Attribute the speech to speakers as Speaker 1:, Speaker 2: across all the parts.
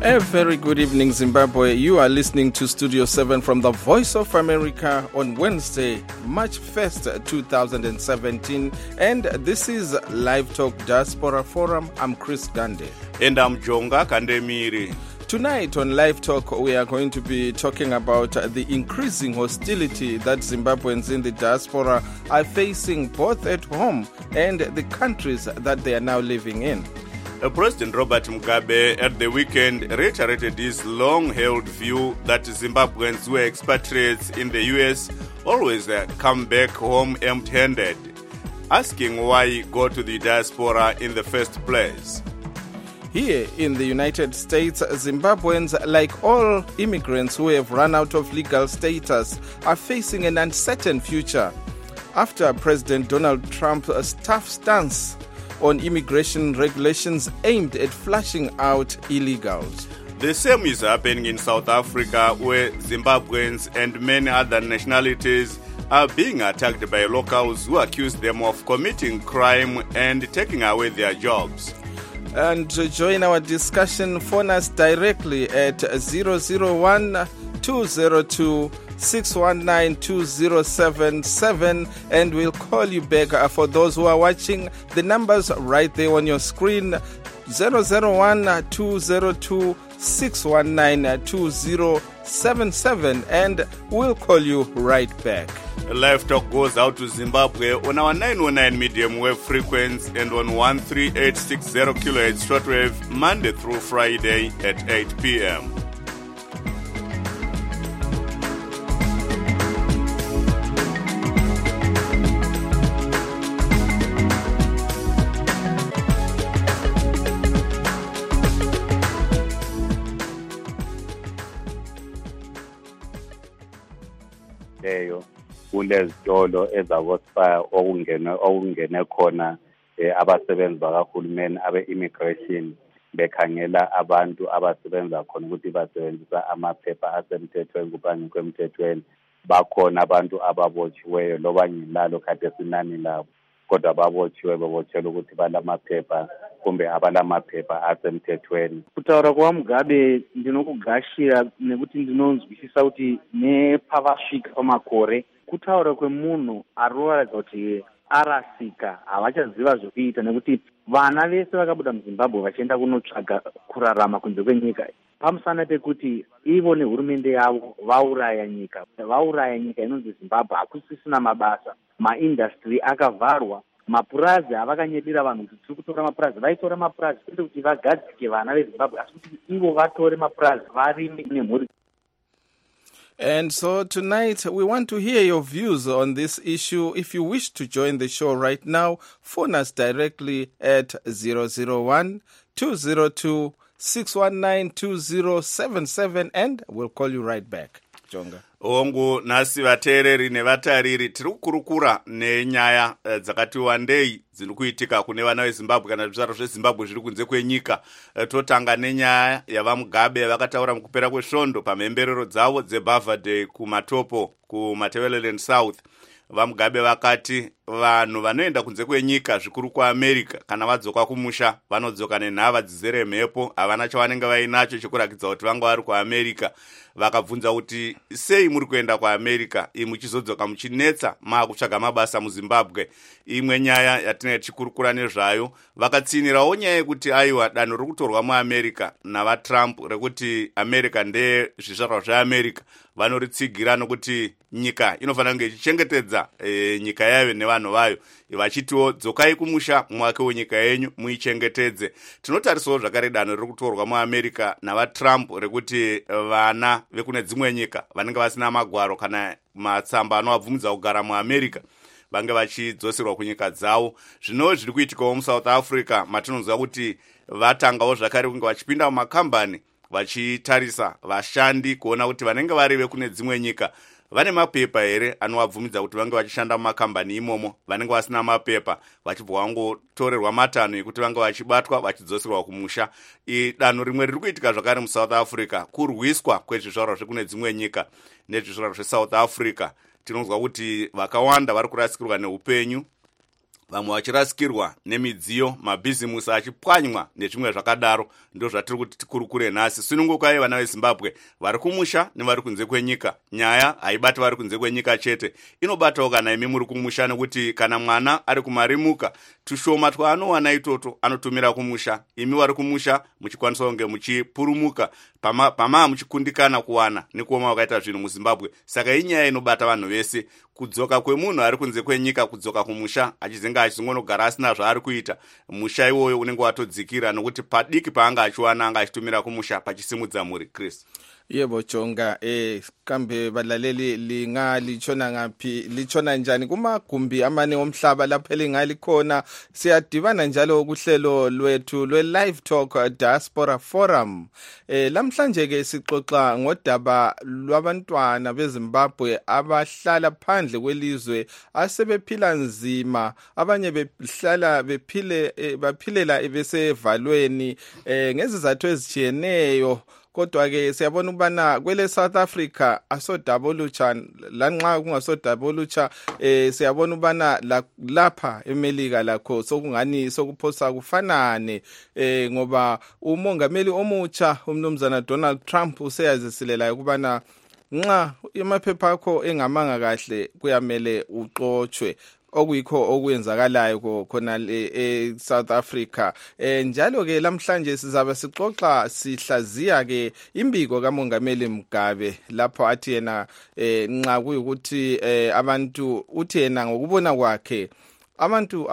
Speaker 1: A very good evening, Zimbabwe. You are listening to Studio 7 from the Voice of America on Wednesday, March 1st, 2017. And this is Live Talk Diaspora Forum. I'm Chris Gande.
Speaker 2: And I'm Jonga Kandemiri.
Speaker 1: Tonight on Live Talk, we are going to be talking about the increasing hostility that Zimbabweans in the diaspora are facing both at home and the countries that they are now living in.
Speaker 2: President Robert Mugabe at the weekend reiterated his long-held view that Zimbabweans who are expatriates in the US always come back home empty-handed, asking why go to the diaspora in the first place.
Speaker 1: Here in the United States, Zimbabweans, like all immigrants who have run out of legal status, are facing an uncertain future after President Donald Trump's tough stance on immigration regulations aimed at flushing out illegals.
Speaker 2: The same is happening in South Africa, where Zimbabweans and many other nationalities are being attacked by locals who accuse them of committing crime and taking away their jobs.
Speaker 1: And to join our discussion, phone us directly at 001-202-619-2077 and we'll call you back. For those who are watching, the numbers right there on your screen, 001-202-619-2077, and we'll call you right back.
Speaker 2: Live Talk goes out to Zimbabwe on our 909 medium wave frequency and on 13860 kHz shortwave Monday through Friday at 8 p.m.
Speaker 3: kulezitolo ezabospa okungene khona abasebenzi bakahulumeni abe-immigration bekhangela abantu abasebenza khona ukuthi basebenzisa amaphepha asemthethweni kuphansi kwemthethweni. Bakhona abantu ababotshiweyo loba ngilalo kade sinani labo, kodwa babotshiwe bebotshela ukuthi balamaphepha kumbe abalamaphepha asemthethweni.
Speaker 4: Kutaura kwaMugabe ndinokugashira nekuti ndinonzwisisa kuti nepavasvika pamakore kutaura kwemunhu arikuratidza kuti arasika, havachaziva zvokuita, nekuti vana vese vakabuda muZimbabwe vachienda kunotsvaga kurarama kunze kwenyika pamusana pekuti ivo nehurumende yavo vauraya nyika inonzi Zimbabwe. Hakusisina mabasa, maindastry akavharwa, mapurazi avakanyedera vanhu kuti tiri kutora mapurazi. Vaitora mapurazi kwete kuti vagadzike vana veZimbabwe, asi kuti ivo vatore mapurazi varimi nemhuri.
Speaker 1: And so tonight we want to hear your views on this issue. If you wish to join the show right now, phone us directly at 001-202-619-2077 and we'll call you right back. Jonga.
Speaker 2: Ongu nasi vateereri nevatariri tiri kukurukura nenyaya dzakati wandei dziri kuitika kune vana veZimbabwe kana zvizvarwa zveZimbabwe zviri kunze kwenyika. Totanga nenyaya yavaMugabe vakataura mukupera kwesvondo pamhemberero dzavo dzeBarver Day kumatopo kuMatabeleland South. VaMugabe vakati vanhu vanoenda kunze kwenyika zvikuru kuAmerica kana vadzoka kumusha vanodzoka nenhava dzizere mhepo, havana chavanenge vainacho chekurakidza kuti vanga vari kuAmerica. Vakabvunza kuti sei muri kuenda kuAmerica muchizodzoka muchinetsa maakutsvaga mabasa muZimbabwe. Imwe nyaya yatinenge tichikurukura nezvayo, vakatsinirawo nyaya yekuti aiwa danho riri kutorwa muAmerica navaTrump rekuti America ndeye zvizvarwa zveAmerica vanoritsigira nokuti nyika inofanira kunge ichichengetedza nyika yayo nevanhu vayo, vachitiwo dzokai kumusha mwake wenyika yenyu muichengetedze. Tinotarisawo zvakare danho riri kutorwa muAmerica navaTrump rekuti vana vekune dzimwe nyika vanenge vasina magwaro kana matsamba anovabvumidza kugara muAmerica vange vachidzoserwa kunyika dzavo. Zvino zviri kuitikawo muSouth Africa matinonzwa kuti vatangawo zvakare kunge vachipinda mumakambani vachitarisa vashandi kuona kuti vanenge vari vekune dzimwe nyika vane mapepa here anovabvumidza kuti vange vachishanda mumakambani imomo. Vanenge vasina mapepa vachibva vangotorerwa matanho ekuti vange vachibatwa vachidzoserwa kumusha. Danho rimwe riri kuitika zvakare muSouth Africa kurwiswa kwezvizvarwa zvekune dzimwe nyika nezvizvarwa zveSouth Africa. Tinonzwa kuti vakawanda vari kurasikirwa neupenyu vamwe vachirasikirwa nemidziyo, mabhizimusi achipwanywa nezvimwe zvakadaro. Ndo zvatiri kuti tikurukure nhasi. Sunungukai vana veZimbabwe vari kumusha nevari kunze kwenyika. Nyaya haibati vari kunze kwenyika chete, inobatawo kana imi muri kumusha, nekuti kana mwana ari kumarimuka, tushoma twaanowana itoto anotumira kumusha. Imi vari kumusha muchikwanisa kunge muchipurumuka pamaa muchikundikana kuwana nekuoma wakaita zvinhu muZimbabwe. Saka inyaya inobata vanhu vese. Kudzoka kwemunhu ari kunze kwenyika, kudzoka kumusha achizenga achizongonogara asina zvaari kuita, musha iwoyo unenge watodzikira, nokuti padiki paanga achiwana anga achitumira kumusha pachisimudza mhuri. Chris.
Speaker 1: Yebo Jonga, kambe balaleli linga lichona ngaphi, lichona njani kumagumbi amane omhlaba lapho elingalikhona. Siyadibana njalo kuhlelo lwethu lwe Live Talk Diaspora Forum. Lamhlanje ke sixoxa ngodaba lwabantwana beZimbabwe abahlala phandle kwelizwe asebephila nzima, abanye behlala baphilela besevalweni ngezizathu ezitshiyeneyo. Kodwa ke siyabona ukubana kwele South Africa asodabolutsha, lanxa kungasodabolutsha siyabona ukubana lapha eMelika lakho sokungani sokuphosa kufanane, ngoba umongameli omutsha umnumzana Donald Trump useyazisilela ukubana nxa amaphepha akho engamanga kahle kuyamele uxotshwe, okuyikho okwenzakalayo khona eSouth Africa. Njalo ke lamhlanje sizaba sixoxa sihlaziya ke imbiko kaMongameli Mugabe lapho athi yena nxa kuyikuthi abantu uthi yena ngokubona kwakhe abantu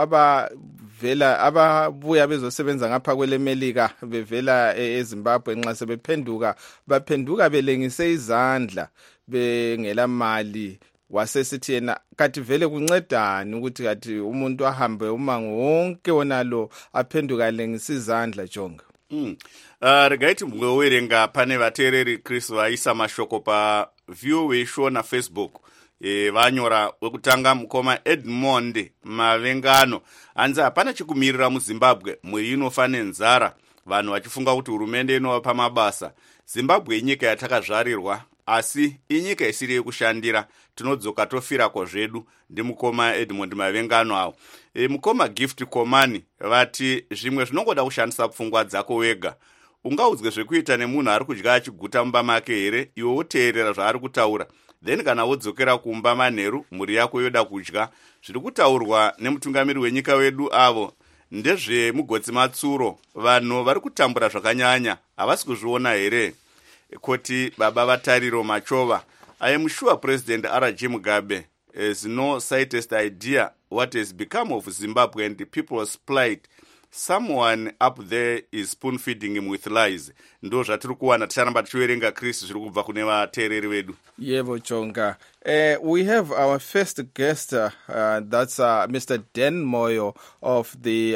Speaker 1: ababuya bezosebenza ngapha kweleMelika bevela eZimbabwe nxa sebephenduka baphenduka belengise izandla bengela mali. Wasesithi yena kathi vele kuncedani ukuthi kathi umuntu ahambe umango wonke wonalo aphenduka lengisizandla Jonga.
Speaker 2: Regaiti mwewerenga pane vateereri Chris vaisa mashoko pa VOA show na Facebook. Vanyora wekutanga mukoma Edmond Mavengano anzi hapana chikumirira muZimbabwe, mwiri inofane nzara, vanhu vachifunga kuti hurumende inovapa mabasa. Zimbabwe inyika yatakazvarirwa, asi inyika isiri yekushandira, tinodzoka tofira zvedu. Ndi mukoma Edmond Mavengano awo. Mukoma Gift Komani vati zvimwe zvinongoda kushandisa pfungwa dzako wega. Ungaudzwe zvekuita nemunhu ari kudya achiguta mumba make here, iwe woteerera zvaari kutaura. Then kana wodzokera kumba manheru, mhuri yako yoda kudya. Zviri kutaurwa nemutungamiri wenyika wedu avo ndezvemugotsi matsuro. Vanhu vari kutambura zvakanyanya, havasi kuzviona here? Koti baba vatariro Machova, I am sure President R.J. Mugabe has no slightest idea what has become of Zimbabwe and the people's plight. Someone up there is spoon feeding him with lies. Ndo zvatiri kuwana ticharamba tichiverenga Chris zviri kubva kune vateereri vedu.
Speaker 1: Yebo Jonga. We have our first guest, that's Mr. Dan Moyo of the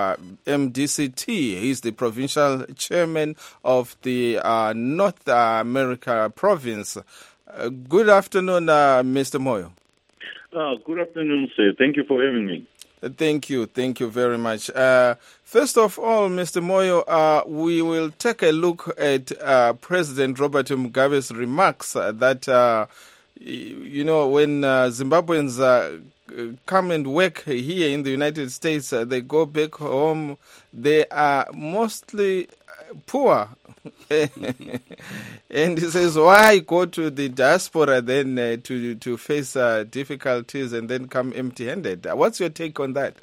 Speaker 1: MDCT. He's the provincial chairman of the North America province. Good afternoon, Mr. Moyo.
Speaker 5: Good afternoon, sir. Thank you for having me.
Speaker 1: Thank you very much. First of all, Mr. Moyo, we will take a look at President Robert Mugabe's remarks that, when Zimbabweans come and work here in the United States, they go back home, they are mostly poor. And he says, why go to the diaspora then to face difficulties and then come empty-handed? What's your take on that?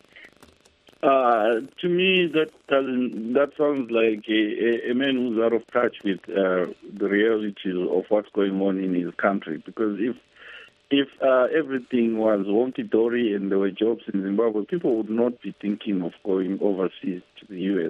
Speaker 5: To me, that sounds like a man who's out of touch with the realities of what's going on in his country. Because if everything was hunky-dory and there were jobs in Zimbabwe, people would not be thinking of going overseas to the U.S.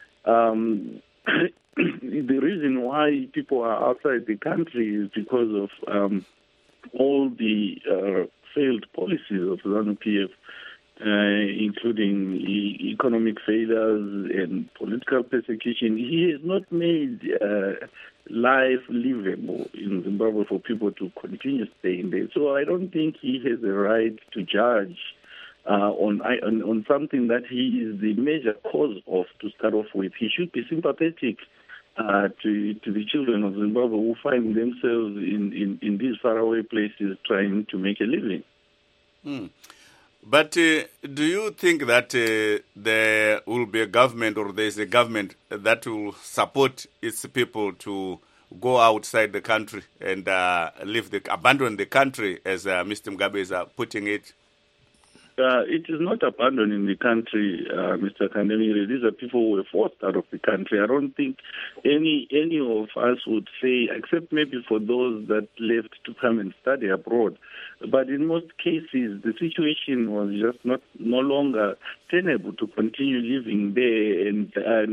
Speaker 5: The reason why people are outside the country is because of all the failed policies of ZANU-PF, including economic failures and political persecution. He has not made life livable in Zimbabwe for people to continue staying there. So I don't think he has a right to judge on something that he is the major cause of to start off with. He should be sympathetic to the children of Zimbabwe who find themselves in these faraway places trying to make a living.
Speaker 2: But do you think that there will be a government, or there's a government that will support its people to go outside the country and abandon the country, as Mr. Mugabe is putting it?
Speaker 5: It is not abandoning the country, Mr. Kandemire. These are people who were forced out of the country. I don't think any of us would say, except maybe for those that left to come and study abroad. But in most cases, the situation was just no longer tenable to continue living there and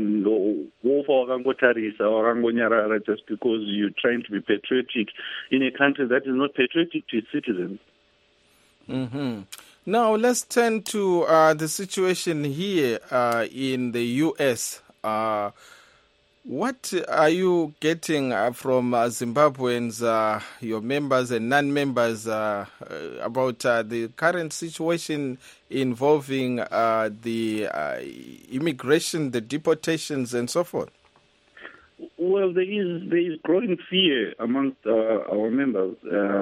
Speaker 5: just because you're trying to be patriotic in a country that is not patriotic to its citizens.
Speaker 1: Mm-hmm. Now, let's turn to the situation here in the U.S. What are you getting from Zimbabweans, your members and non-members, about the current situation involving the immigration, the deportations, and so forth?
Speaker 5: Well, there is growing fear amongst our members.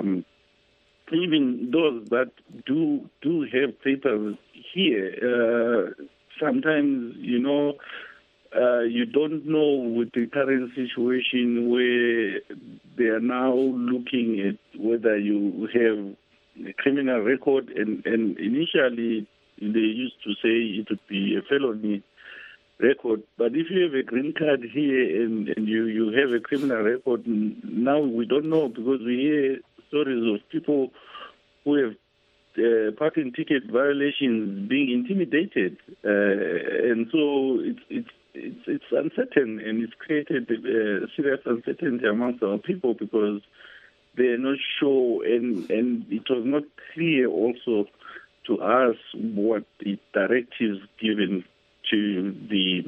Speaker 5: Even those that do have papers here, sometimes, you don't know with the current situation where they are now looking at whether you have a criminal record. And initially, they used to say it would be a felony record. But if you have a green card here and you have a criminal record, now we don't know, because we hear stories of people who have parking ticket violations being intimidated, and so it's uncertain, and it's created serious uncertainty amongst our people because they're not sure, and it was not clear also to us what the directives given to the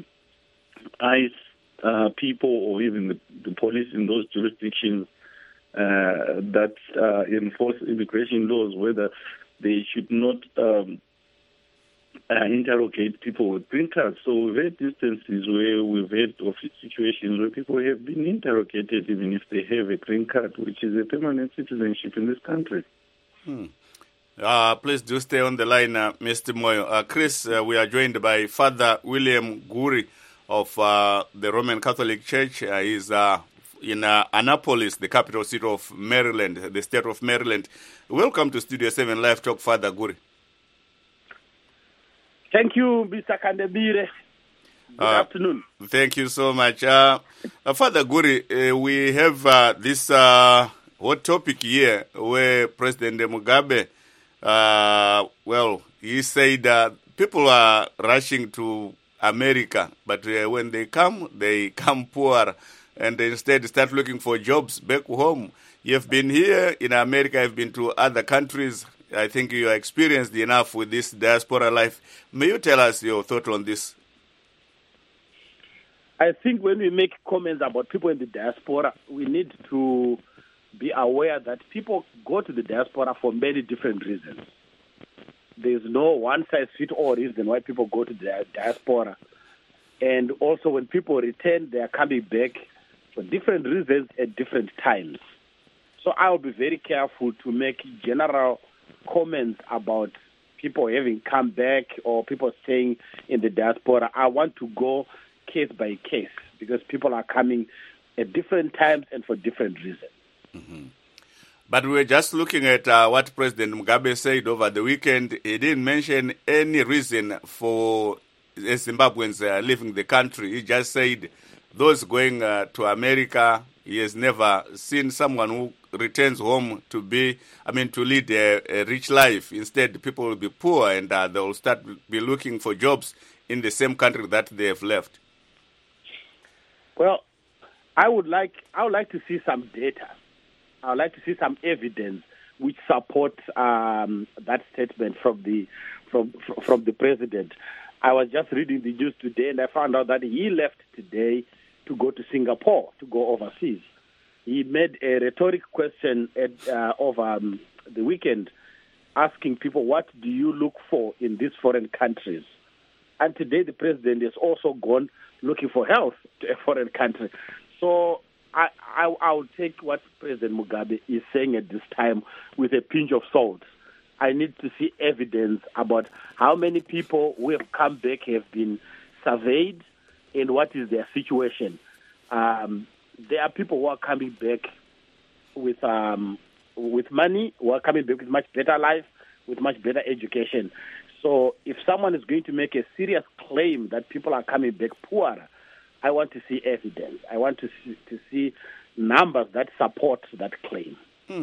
Speaker 5: ICE people or even the police in those jurisdictions that enforce immigration laws, whether they should not interrogate people with green cards. So we've had instances where we've had situations where people have been interrogated even if they have a green card, which is a permanent citizenship in this country.
Speaker 2: Please do stay on the line, Mr. Moyo. Chris, we are joined by Father William Guri of the Roman Catholic Church. He's in Annapolis, the capital city of Maryland, the state of Maryland. Welcome to Studio 7 Live Talk, Father Guri.
Speaker 6: Thank you, Mr. Kandemire. Good afternoon.
Speaker 2: Thank you so much. Father Guri, we have this hot topic here where President Mugabe, he said people are rushing to America, but when they come poor, and instead start looking for jobs back home. You've been here in America, you've been to other countries. I think you are experienced enough with this diaspora life. May you tell us your thought on this?
Speaker 6: I think when we make comments about people in the diaspora, we need to be aware that people go to the diaspora for many different reasons. There's no one-size-fits-all reason why people go to the diaspora. And also when people return, they are coming back for different reasons at different times. So I will be very careful to make general comments about people having come back or people staying in the diaspora. I want to go case by case because people are coming at different times and for different reasons.
Speaker 2: Mm-hmm. But we were just looking at what President Mugabe said over the weekend. He didn't mention any reason for Zimbabweans leaving the country. He just said those going to America, he has never seen someone who returns home to lead a rich life. Instead, people will be poor and they will start be looking for jobs in the same country that they have left.
Speaker 6: Well, I would like to see some data. I would like to see some evidence which supports that statement from the president. I was just reading the news today, and I found out that he left today to go to Singapore, to go overseas. He made a rhetoric question over the weekend, asking people, what do you look for in these foreign countries? And today the president has also gone looking for health to a foreign country. So I will take what President Mugabe is saying at this time with a pinch of salt. I need to see evidence about how many people who have come back have been surveyed and what is their situation. There are people who are coming back with money, who are coming back with much better life, with much better education. So if someone is going to make a serious claim that people are coming back poorer, I want to see evidence. I want to see numbers that support that claim.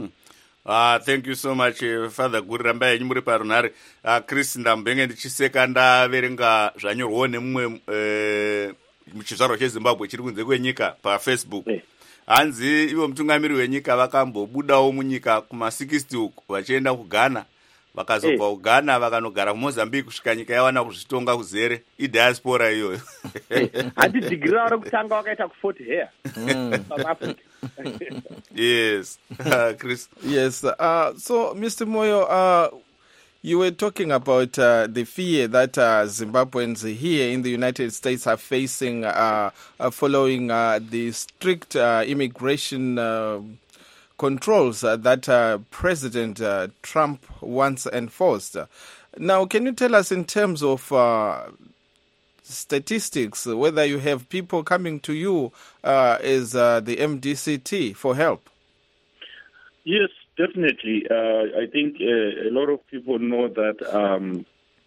Speaker 2: Thank you so much, Father Guramba yenyu muri parunhare. Chris ndambenge ndichiseka ndaverenga zvanyorwawo nemumwe muchizvarwa cheZimbabwe chiri kunze kwenyika paFacebook. Hanzi ivo mutungamiri wenyika vakambobudawo munyika kuma60 uku vachienda kuGhana, vakazobva kuGhana vakanogara kuMozambique kusvika nyika yawana kuzvitonga kuzere idiaspora iyoyo.
Speaker 6: Handi degree raro kutanga wakaita ku40 here. South Africa.
Speaker 2: Yes. Chris.
Speaker 1: Yes. So, Mr. Moyo, you were talking about the fear that Zimbabweans here in the United States are facing following the strict immigration controls that President Trump once enforced. Now, can you tell us in terms of statistics, whether you have people coming to you as the MDCT for help?
Speaker 5: Yes, definitely. I think a lot of people know that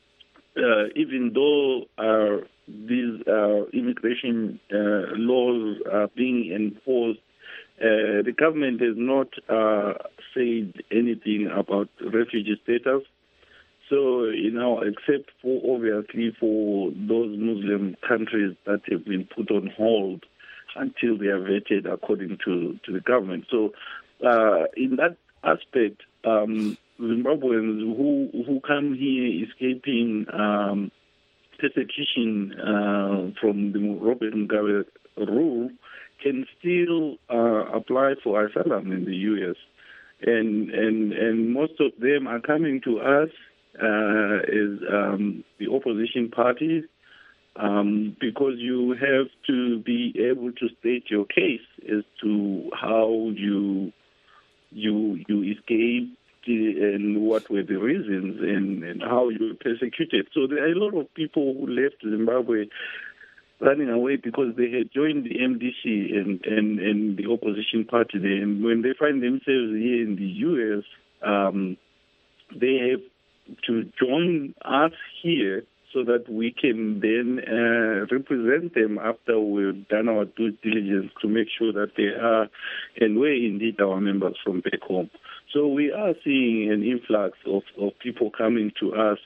Speaker 5: even though these immigration laws are being enforced, the government has not said anything about refugee status. So, except for obviously for those Muslim countries that have been put on hold until they are vetted according to the government. So, in that aspect, Zimbabweans who come here escaping persecution from the Robert Mugabe rule can still apply for asylum in the U.S. And most of them are coming to us as the opposition parties, because you have to be able to state your case as to how you escaped and what were the reasons and how you were persecuted. So there are a lot of people who left Zimbabwe running away because they had joined the MDC and the opposition party there. And when they find themselves here in the U.S., they have to join us here so that we can then represent them after we've done our due diligence to make sure that they are, and we're indeed our members from back home. So we are seeing an influx of people coming to us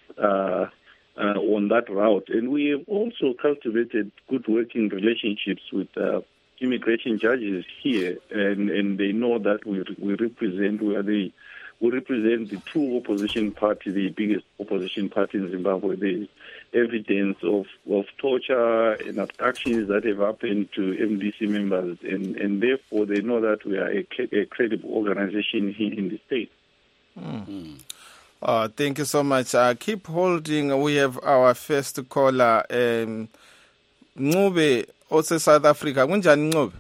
Speaker 5: on that route. And we have also cultivated good working relationships with immigration judges here, and they know that we represent the true opposition party, the biggest opposition party in Zimbabwe. There is evidence of torture and abductions that have happened to MDC members, and therefore they know that we are a credible organization here in the state.
Speaker 1: Thank you so much. Keep holding. We have our first caller, Ncube, also South Africa. Kunjani Ncube?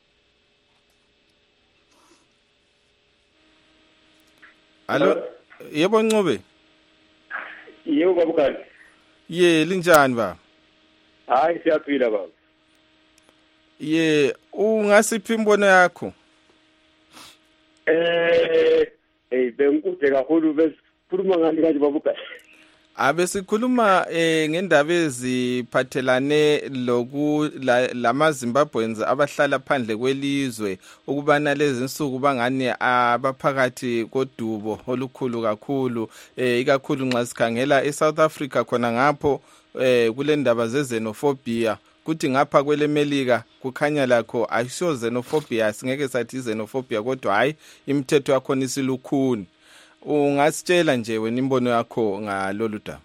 Speaker 1: Hello? Yebo Ncube?
Speaker 7: Yebo babukani.
Speaker 1: Ye, linjani ba?
Speaker 7: Hayi siyaphila baba.
Speaker 1: Ye, ungasiphi imbono yakho?
Speaker 7: Bengikude kakhulu besikhuluma ngani kanje babukani.
Speaker 1: Abesikhuluma ngendaba eziphathelane lamaZimbabweans abahlala phandle kwelizwe ukubana lezi insuku bangani abaphakathi kodubo olukhulu kakhulu, ikakhulu nxa sikhangela eSouth Africa khona ngapho kule ndaba zezenophobia, kuthi ngapha kwelemelika kukhanya lakho ayisiyo xenophobia, singeke sathi xenophobia kodwa hayi imithetho yakhona isilukhuni. Ungasitshela nje wena imbono yakho ngalolu daba?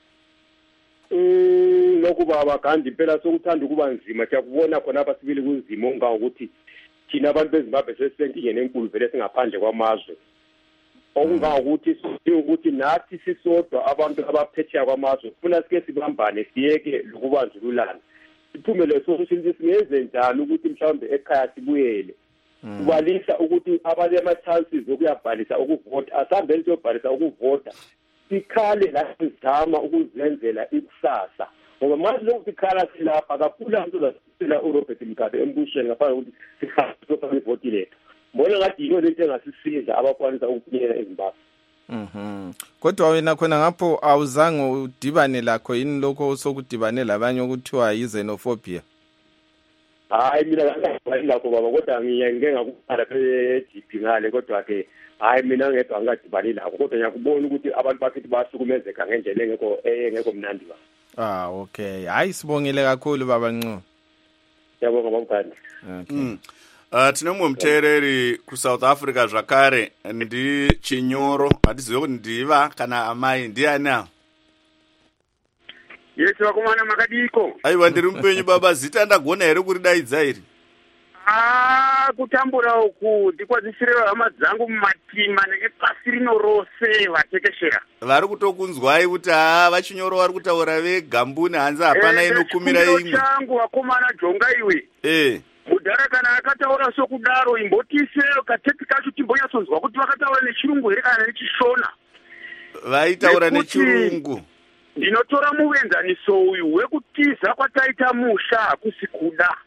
Speaker 7: Lokuba abagandi impela sokuthanda ukuba nzima, siyakubona khona apha sibili kunzima ongangokuthi thina abantu beZimbabwe sesisenkingeni enkulu vele singaphandle kwamazwe, okungangokuthi nathi sisodwa abantu abaphetsheya kwamazwe kufuna sike sibambane siyeke lokubandlululana, siphumele sokuthi singenze njani ukuthi mhlawumbe ekhaya sibuyele. Kubalisa ukuthi abale ama-chances okuyabhalisa ukuvota, asihambeni siyobhalisa ukuvota sikhale la sizama ukuzenzela ikusasa ngoba manje lokhu sikhala silapha kakhulu abantu zasela uRobert Mugabe embusweni ngapha ukuthi sikhaso ivoti lethu mbona ngathi yilo lento engasisiza abakwanisa ukuphila eZimbabwe.
Speaker 1: Kodwa wena khona ngapho awuzange udibane lakho yini lokho sokudibane labanye ukuthiwa yi-xenophobia?
Speaker 7: Hayi mina ngangidibani lakho baba kodwa ngiyeke ngakubhala pe-GP ngale kodwa ke hayi mina ngedwa ngadibani lakho kodwa ngiyakubona ukuthi abantu bakithi basukumezeka ngendlela engekho mnandi ba.
Speaker 1: Okay. Hayi sibongile kakhulu baba Ncu.
Speaker 7: Siyabonga babukani.
Speaker 1: Okay.
Speaker 2: Tinomwe muteereri kuSouth Africa zvakare ndi Chinyoro hatizive kuti ndiva kana amai ndiani awo.
Speaker 8: Yes vakomana makadiko.
Speaker 2: Aiwa ndiri mupenyu baba zita ndagona here kuridaidza iri.
Speaker 8: Kutambura uku ndikwadzisire hama dzangu mumatima nepasi rino rose vatekeshera.
Speaker 2: Vari kutokunzwai kuti vaChinyoro vari kutaura vegambuni hanzi hapana inokumira imwe.
Speaker 8: Changu vakomana jonga iwe. Mudhara kana akataura sokudaro imbotise katepi kacho timbonyatsonzwa kuti vakataura nechirungu here kana nechishona.
Speaker 2: Vaitaura nechirungu.
Speaker 8: Ndinotora muenzaniso uyu wekutiza kwataita musha hakusi kuda.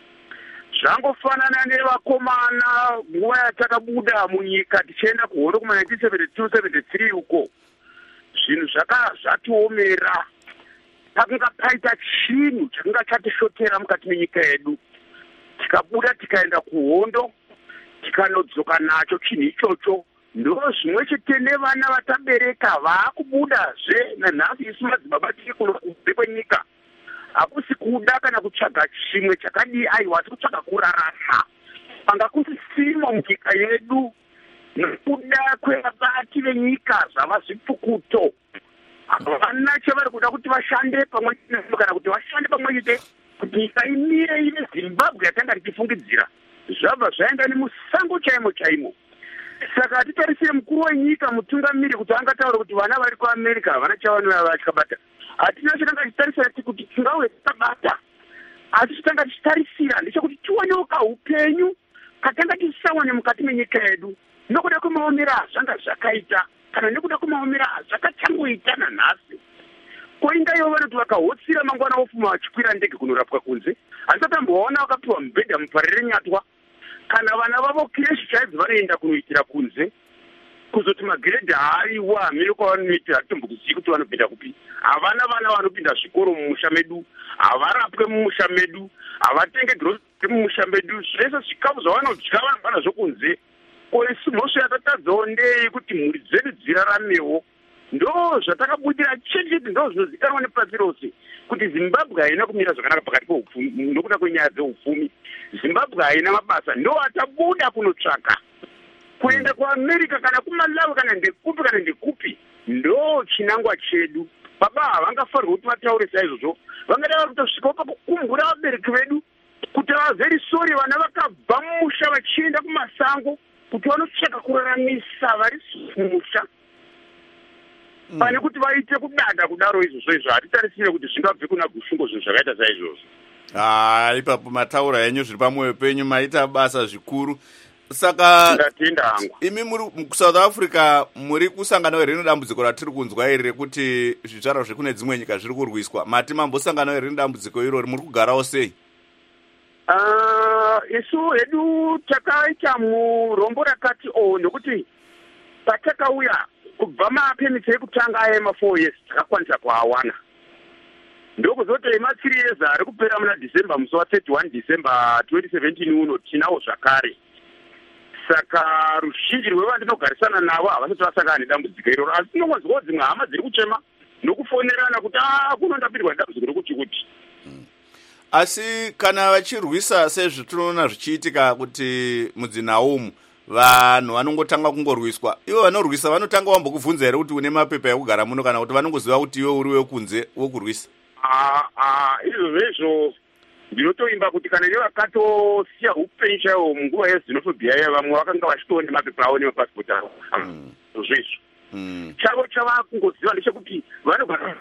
Speaker 8: Zvangofanana nevakomana nguva yatakabuda munyika tichienda kuhondo kuma 1972-73 uko. Zvinhu zvatiomera. Pakanga paita chinhu chakanga chatishotera mukati menyika yedu. Tikabuda tikaenda kuhondo tikanodzoka nacho chinhu ichocho. Ndo zvimwe chete nevana vatabereka vaakubudazve nanhasi isu madzibaba tiri kuno kubve kwenyika. Hakusi kuda kana kutsvaga chimwe chakadii aiwa tikutsvaga kurarama. Panga kusisimo munyika yedu nekuda kwevabati venyika zvava zvipfukuto. Havana chavari kuda kuti vashande pamwe chete kana kuti vashande pamwe chete kuti nyika imire ine Zimbabwe yatanga tichifungidzira. Zvabva zvaenda nemusango chaimo chaimo. Saka hatitarisire mukuru wenyika mutungamiri kuti angataura kuti vana vari kuAmerica havana chavanova vachikabata. Hatina chitanga chitarisira kuti tingauye takabata. Asi chitanga chitarisira ndechekuti tiwanewo kaupenyu katanga tisawane mukati menyika yedu. Nokuda kwemaomera zvanga zvakaita kana nekuda kwemaomera zvakachangoita nanhasi. Koinga ivo vanoti vakahotsira mangwana ofuma vachikwira ndege kunorapwa kunze. Handisatamboona vakapiwa mubhedha muparire nyatwa. Kana vana vavo kireshi chaidzo vanoenda kunoitira kunze kuzoti magiredhi haiwa hamiri kwavanoita hatitombokuzivi kuti vanopinda kupi. Havana vana vanopinda zvikoro mumusha medu, havarapwe mumusha medu, havatenge girosi mumusha medu. Zvese zvikafu zvavanodya vanobva zvokunze. Koisu mhosvo yatatadzawo ndei kuti mhuri dzedu dziraramewo. Ndo zvatakabudira chete ndo zvinozikanwa nepasi rose kuti Zimbabwe haina kumira zvakanaka pakati peupfumi nokuda kwenyaya dzeupfumi. Zimbabwe haina mabasa, ndo atabuda kunotsvaka kuenda kuAmerica kana kuMalawi kana ndekupi kana ndekupi. Ndo chinangwa chedu. Baba havangafarwa kuti vataure saizvozvo. Vangada kutosvikawo pakukumbura vabereki vedu kuti vava very sorry vana vakabva mumusha vachienda kumasango kuti vanotsvaka kuraramisa vari mumusha. Pane kuti vaite kudada kudaro izvozvo hatitarisire kuti zvingabve kuna Gushungo zvinhu zvakaita saizvozvo.
Speaker 2: Ipapo mataura yenyu zviri pamwoyo penyu maita basa zvikuru. Saka imi muri kuSouth Africa muri kusangana here nedambudziko ratiri kunzwa iri rekuti zvizvarwa zvekune dzimwe nyika zviri kurwiswa. Mati mambosangana here nedambudziko irori muri kugarawo sei?
Speaker 8: Isu hedu takaita murombo rakati nokuti patakauya kubva mapemiti ekutanga ema4 years takakwanisa kuawana. Ndokuzoti ema3 years ari kupera muna December musi wa31 December 2017 uno tinawo zvakare. Saka ruzhinji rwevandinogarisana navo havasati vasangana nedambudziko iroro. Asi tinongonzwawo dzimwe hama dziri kuchema nokufonerana kuti kunondapirwa nedambudziko rokuti.
Speaker 2: Asi kana vachirwisa sezvitinoona zvichiitika kuti muDzinaumu vanhu vanongotanga kungorwiswa, ivo vanorwisa vanotanga vambokubvunza here kuti une mapepa ekugara muno kana kuti vanongoziva kuti iwe uri wekunze wokurwisa?
Speaker 8: Izvozvo ndinotoimba kuti kana nevakatosiya upenyu chaiwo munguva yeXenophobia iya vamwe vakanga vachitoo nemapepa avo nemapasipoti avo. Zvezvo chavo chavakungoziva ndechekuti vanogara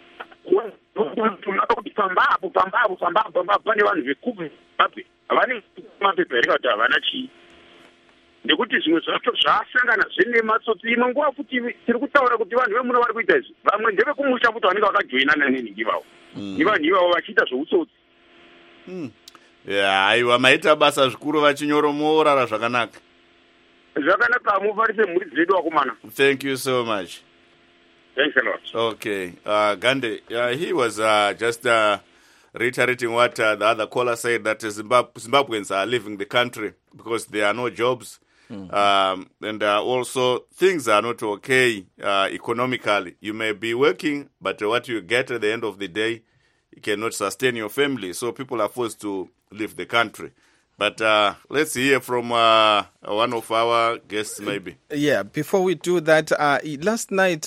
Speaker 8: kuti pambapo pane vanhu vekuZimbabwe havane mapepa here kuti havana chii. nekuti zvimwe zvacho zvasangana zvine matsotsi. Imwe nguva futi tiri kutaura kuti vanhu vemuno vari kuita izvi, vamwe ndevekumusha futi vanenge vakajoinana neningi ivavo, ivanhu ivavo vachiita zveutsotsi.
Speaker 2: Aiwa, maita basa zvikuru vachinyoromorara zvakanaka.
Speaker 8: Zvakanaka, mufarise mhuri dzedu vakomana.
Speaker 2: Thank you so much.
Speaker 8: Thanks a lot.
Speaker 2: Okay, Gande, he was just reiterating what the other caller said, that Zimbabweans are leaving the country because there are no jobs. And also things are not okay economically. You may be working, but what you get at the end of the day, you cannot sustain your family. So people are forced to leave the country. But let's hear from one of our guests, maybe.
Speaker 1: Yeah, before we do that, last night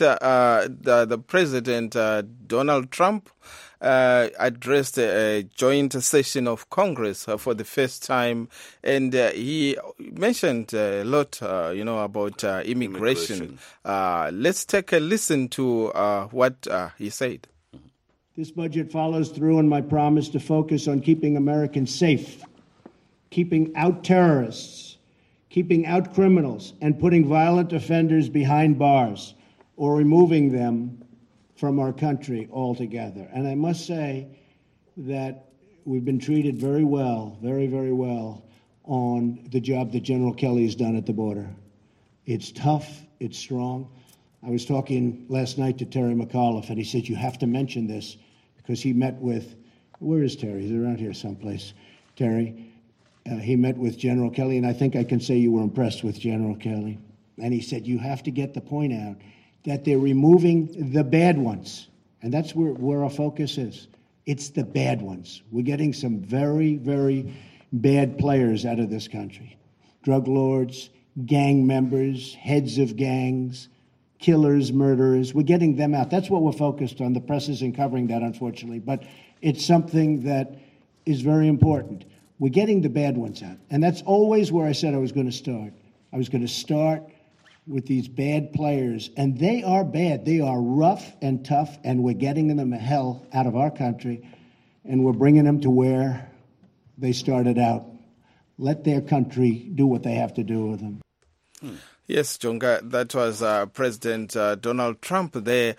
Speaker 1: the President, Donald Trump, addressed a joint session of Congress for the first time, and he mentioned a lot, about immigration. Let's take a listen to what he said.
Speaker 9: This budget follows through on my promise to focus on keeping Americans safe, keeping out terrorists, keeping out criminals, and putting violent offenders behind bars or removing them from our country altogether. And I must say that we've been treated very well, very, very well, on the job that General Kelly has done at the border. It's tough, it's strong. I was talking last night to Terry McAuliffe, and he said, you have to mention this, because he met with, where is Terry? He's around here someplace. Terry, he met with General Kelly, and I think I can say you were impressed with General Kelly. And he said, you have to get the point out that they're removing the bad ones. And that's where our focus is. It's the bad ones. We're getting some very, very bad players out of this country. Drug lords, gang members, heads of gangs, killers, murderers. We're getting them out. That's what we're focused on. The press isn't covering that, unfortunately. But it's something that is very important. We're getting the bad ones out. And that's always where I said I was going to start. I was going to start with these bad players. And they are bad. They are rough and tough, and we're getting them the hell out of our country, and we're bringing them to where they started out. Let their country do what they have to do with them.
Speaker 1: Yes, Jonga, that was President Donald Trump there.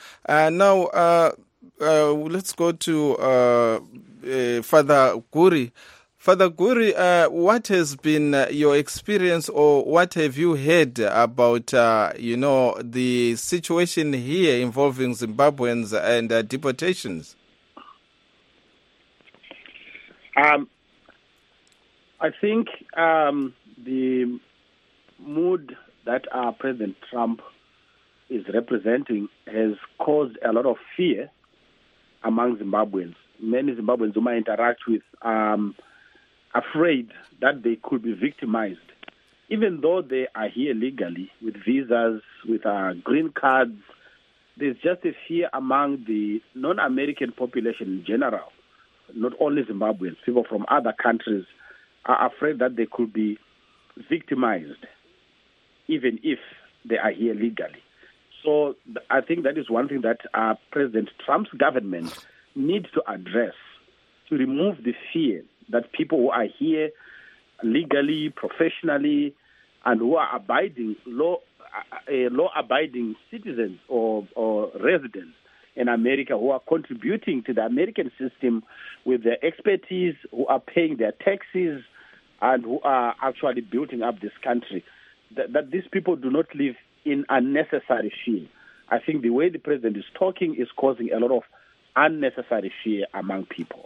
Speaker 1: Now, let's go to Father Guri. Father Guri, what has been your experience, or what have you heard about, the situation here involving Zimbabweans and deportations?
Speaker 6: I think the mood that President Trump is representing has caused a lot of fear among Zimbabweans. Many Zimbabweans whom I interact with afraid that they could be victimized, even though they are here legally with visas, with green cards. There's just a fear among the non-American population in general, not only Zimbabweans. People from other countries are afraid that they could be victimized, even if they are here legally. So I think that is one thing that President Trump's government needs to address, to remove the fear that people who are here legally, professionally, and who are abiding law-abiding citizens or residents in America, who are contributing to the American system with their expertise, who are paying their taxes, and who are actually building up this country, that these people do not live in unnecessary fear. I think the way the president is talking is causing a lot of unnecessary fear among people.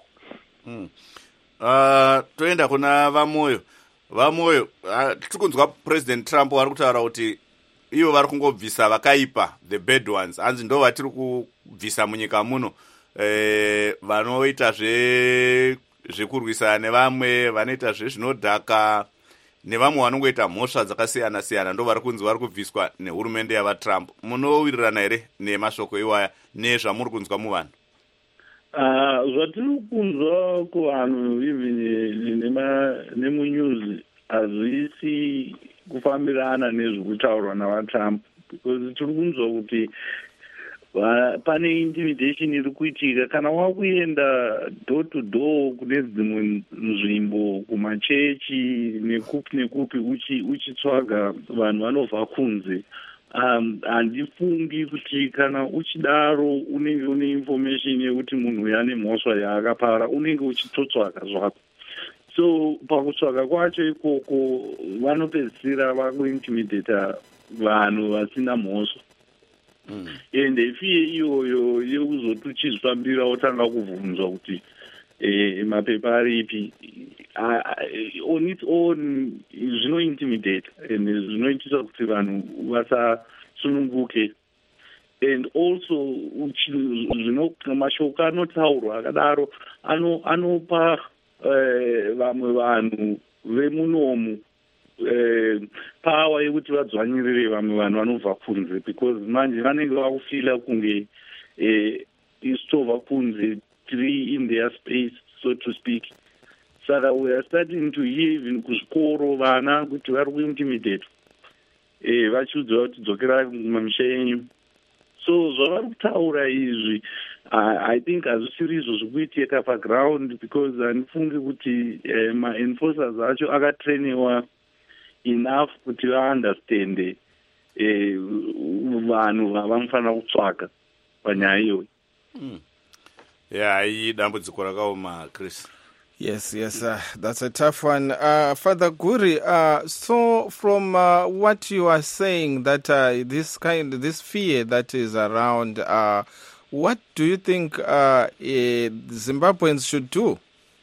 Speaker 2: Toenda kuna vamoyo tiri kunzwa President Trump vari kutaura kuti ivo vari kungobvisa vakaipa, the bad ones, hanzi ndo vatiri kubvisa munyika muno, vanoita zvekurwisana nevamwe, vanoita zvinodhaka nevamwe vanongoita mhosva dzakasiyana siyana, ndo vari kunzi vari kubviswa nehurumende yavaTrump. Munowirirana here nemashoko iwaya nezvamuri kunzwa muvanhu?
Speaker 5: Zvatiri kunzwa kuvanhu nemunews hazvisi kufambirana nezvikutaurwa navaTrump, because tiri kunzwa kuti pane intimidation iri kuitika kana wakuenda door to door kune dzimwe nzvimbo kumachechi nekupi uchitsvaga vanhu vanobva kunze. Handifungi kuti kana uchidaro unenge une information yekuti munhu yane mhosva yaakapara unenge uchitotsvaga zvako. So pakutsvaga kwacho ikoko vanopedzisira vakuintimidata vanhu vasina mhosva. And ifiye iyoyo yekuzoti uchizvifambira wotanga kubvunzwa kuti mapepa aripi on its own zvinointimidate and zvinoitisa kuti vanhu vasasununguke. And also mashoko anotaurwa akadaro anopa vamwe vanhu vemunomu power yekuti vadzvanyirire vamwe vanhu vanobva kunze, because manje vanenge vakufila kunge isitobva kunze tiri in their space, so to speak. Saka we are starting to hear even kuzvikoro vana kuti vari kuintimidate vachiudzwa kuti dzokera mamisha yenyu. So zvavari kutaura izvi I think hazvisiri izvo zvikuitika paground, because handifungi kuti ma-enforcers acho akatrainiwa enough kuti vaunderstande vanhu vavanofanira kutsvaga panyaya iyoyi.
Speaker 2: Yeah, idambudziko rakaoma, Chris.
Speaker 1: Yes, that's a tough one. Father Guri, so from what you are saying, that this fear that is around, what do you think Zimbabweans should do?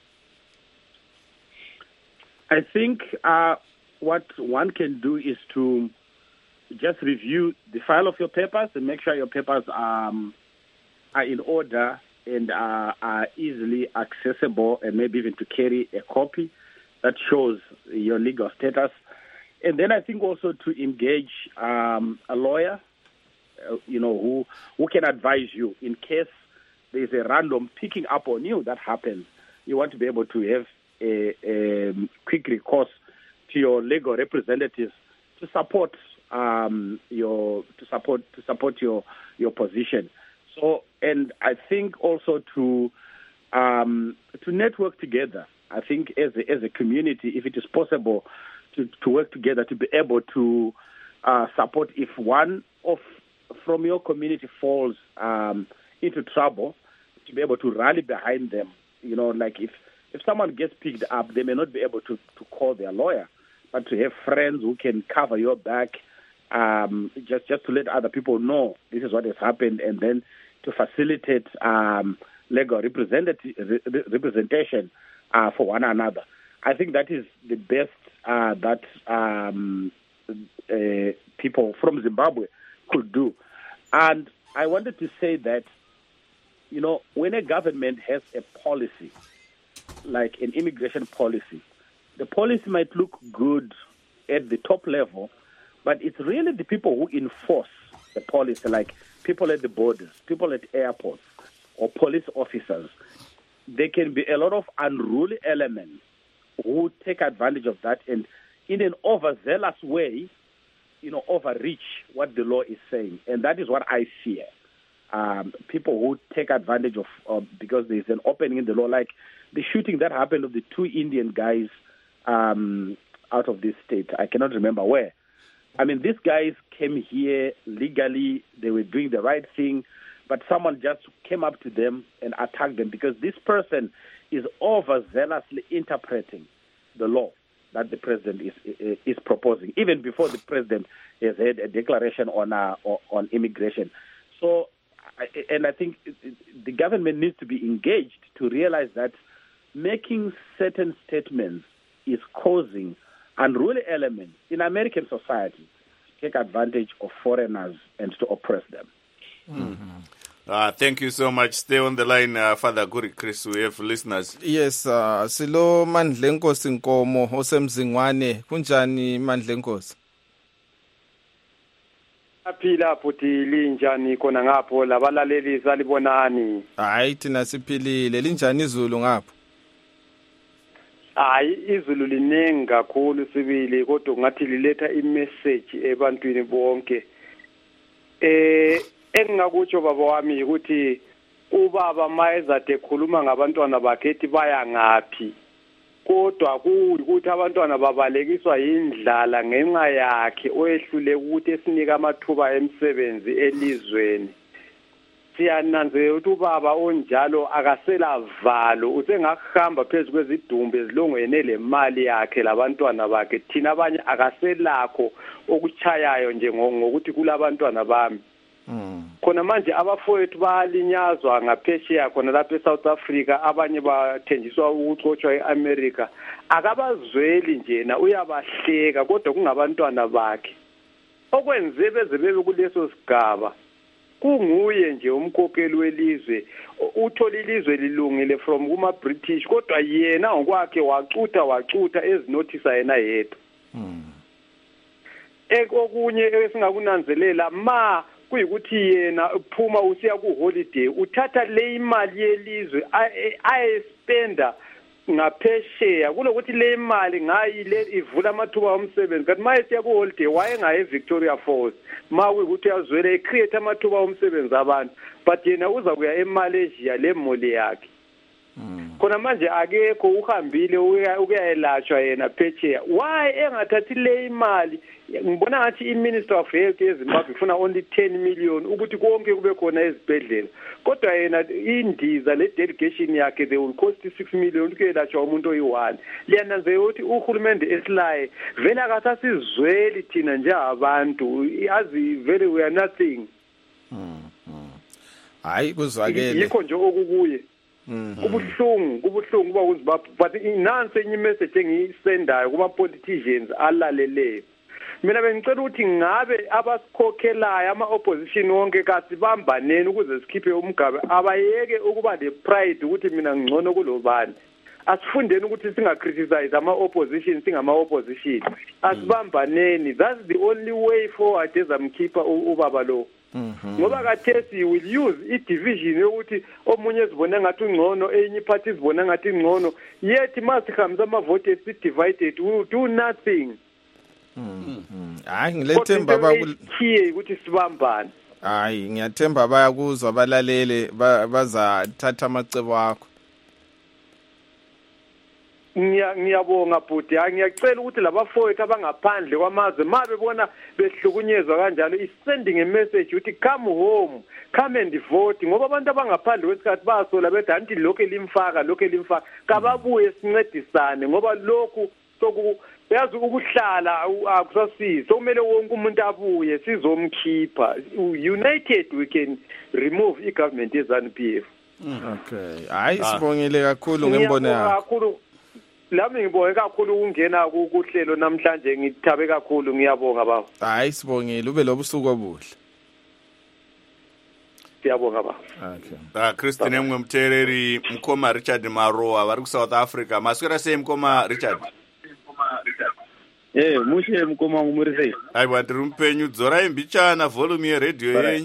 Speaker 6: I think what one can do is to just review the file of your papers and make sure your papers are in order and are easily accessible, and maybe even to carry a copy that shows your legal status. And then I think also to engage a lawyer, who can advise you in case there's a random picking up on you that happens. You want to be able to have a quick recourse to your legal representatives to support your position. So, and I think also to network together. I think as a community, if it is possible to work together to be able to support if one from your community falls into trouble, to be able to rally behind them. Like if someone gets picked up, they may not be able to call their lawyer, but to have friends who can cover your back, just to let other people know this is what has happened, and then to facilitate legal representation for one another. I think that is the best that people from Zimbabwe could do. And I wanted to say that, when a government has a policy, like an immigration policy, the policy might look good at the top level, but it's really the people who enforce the policy, like people at the borders, people at airports, or police officers. There can be a lot of unruly elements who take advantage of that and in an overzealous way, overreach what the law is saying. And that is what I fear. People who take advantage of because there's an opening in the law, like the shooting that happened of the 2 Indian guys out of this state. I cannot remember where. I mean, these guys came here legally. They were doing the right thing, but someone just came up to them and attacked them because this person is overzealously interpreting the law that the president is proposing, even before the president has had a declaration on immigration. So, and I think the government needs to be engaged to realize that making certain statements is causing unruly elements in American society to take advantage of foreigners and to oppress them.
Speaker 2: Mm-hmm. Thank you so much. Stay on the line, Father Guri Chris. We have listeners.
Speaker 1: Yes, Silo Mandlenkosi Nkomo osemzingwane. Kunjani Mandlenkosi?
Speaker 10: Aphila futhi linjani khona ngapho labalaleli salibonani?
Speaker 1: Hayi thina siphilile. Linjani izulu ngapho?
Speaker 10: Hayi izulu liningi kakhulu sibili kodwa ngathi liletha imessage ebantwini bonke. engingakutsho baba wami ukuthi ubaba mayezade ekhuluma ngabantwana bakhe ethi baya ngaphi kodwa kuyikuthi abantwana babalekiswa yindlala ngenxa yakhe oyehlule ukuthi esinika amathuba emsebenzi elizweni. Siyananzelela ukuthi ubaba onjalo akasela valo usengahamba phezulu kwezidumbu ezilongwene lemali yakhe labantwana bakhe thina abanye akaselakho okuchayayo nje ngokuthi kulabantwana bami. Khona manje abafowethu bayalinyazwa ngaphesheya khona lapha eSouth Africa abanye bathenjiswa ukuxotshwa eAmerica akabazweli njena uyabahleka kodwa kungabantwana bakhe okwenze beze bebe kuleso sigaba kunguye nje umkhokheli welizwe uthola ilizwe lilungile from kuma British kodwa yena ngokwakhe wacutha ezinothisa yena yedwa. Okunye esingakunanzelela ma kuyikuthi yena uphuma usiya ku holiday uthatha le imali yelizwe ayespenda ngaphesheya kulokuthi le imali ngayile ivula amathuba omsebenzi kanti maye siya ku holiday wayengaye Victoria Falls ma kuyikuthi yazwele create amathuba omsebenzi abantu but yena uza kuya eMalaysia le moli yakhe. Khona manje akekho uhambile ukuyelashwa yena phesheya why engathathi le imali ngibona ngathi iMinister of Health eZimbabwe ifuna only 10 million ukuthi konke kube khona ezibhedlela kodwa yena indiza le delegation yakhe they will cost 6 million ukuyelashwa umuntu oyi1 liyananzelela ukuthi uhulumende esilaye vele akasasizweli thina nje abantu azi vele we are nothing.
Speaker 1: Hayi kuzwakele
Speaker 10: yikho nje okukuye kubuhlungu kuba uZimbabwe but nansi enye message engiyisendayo kuma politicians alaleleyo. Mina bengicela ukuthi ngabe abasikhokhelayo ama opposition wonke kasibambaneni ukuze sikhiphe umgabe abayeke ukuba le pride ukuthi mina ngcono kulobani. Asifundeni ukuthi singacriticize ama opposition singama opposition. Asibambaneni, that's the only way forward ezamkhipha ubaba lo. Ngoba kathesi will use i-division yokuthi omunye ezibona ngathi ungcono enye party ezibona ngathi ingcono yet masihambisa amavote divided we will do nothing.
Speaker 1: Hayi ngilethemba
Speaker 10: bakuthiye ukuthi sibambane.
Speaker 1: Hayi ngiyathemba bayakuzwa abalalele bazathatha amacebo akho.
Speaker 10: Ngiyabonga bhuti ngiyacela ukuthi labafowethu abangaphandle kwamazwe mabe bona behlukunyezwa kanjalo is sending a message ukuthi come home come and vote ngoba abantu abangaphandle kwesikhathi basola bethi anti lokho elimfaka kababuye sincedisane ngoba lokhu yazi ukuhlala akusasizi kumele wonke umuntu abuye sizomkhipha united we can remove i-government ye-ZANU-PF.
Speaker 1: Okay hayi sibongile kakhulu ngembone yakho.
Speaker 10: Lami ngibonge kakhulu ukungena kuhlelo namhlanje ngithabe kakhulu ngiyabonga baba.
Speaker 1: Hayi sibongile ube lobusuku obuhle.
Speaker 10: Siyabonga baba.
Speaker 2: Okay. Christine Mthemtereri Mkoma Richard Maroa vari ku South Africa maswera sei Mkoma Richard?
Speaker 11: Mushe Mkoma ngumuri sei?
Speaker 2: Aiwa ndiri mupenyu dzorai mbichana volume yeredio yenyu.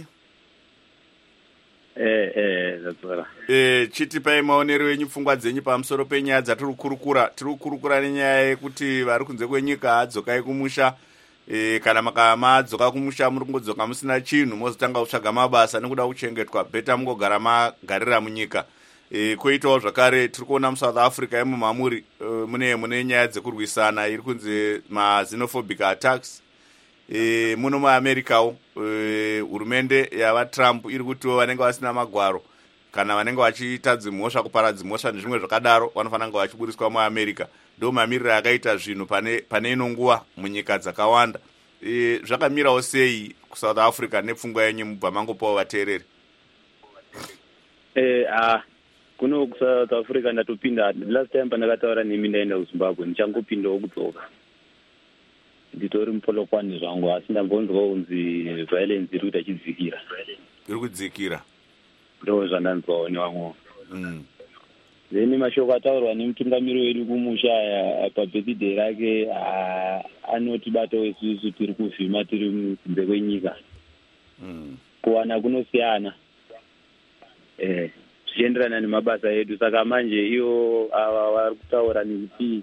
Speaker 11: Zadzora.
Speaker 2: Chiti pai maonero enyu pfungwa dzenyu pamusoro penyaya dzatiri kukurukura nenyaya yekuti vari kunze kwenyika adzokai kumusha kana makamadzokka kumusha muri kungodzoka musina chinhu mozotanga kutsvaga mabasa nekuda kuchengetwa bheta mungogara magarira munyika. Koitawo zvakare tiri kuona muSouth Africa emumhamuri mune nyaya dzekurwisana iri kunze ma-xenophobic attacks. Muno muAmericawo hurumende yavaTrump iri kutiwo vanenge vasina magwaro kana vanenge vachiita dzimhosva kupara dzimhosva nezvimwe zvakadaro vanofanira kunge vachiburiswa muAmerica. Ndo mamiriro akaita zvinhu pane ino nguva munyika dzakawanda. Zvakamirawo sei kuSouth Africa nepfungwa yenyu mubva mangopawo vateereri?
Speaker 11: Kuno kuSouth Africa ndatopinda last time pandakataura nemi ndaenda kuZimbabwe ndichangopindawo kudzoka nditori mupolokwani zvangu asi ndambonzwa kunzi violence iri kuita chidzikira.
Speaker 2: Iri kudzikira
Speaker 11: ndo zvandanzwawo nevamwe. Then mashoko ataurwa nemutungamiri wedu kumusha pabirthday rake anotibatawo isusu tiri kuvhima tiri kunze kwenyika. Kuwana kunosiyana zvichienderana nemabasa edu saka manje ivo ava vari kutaura nekuti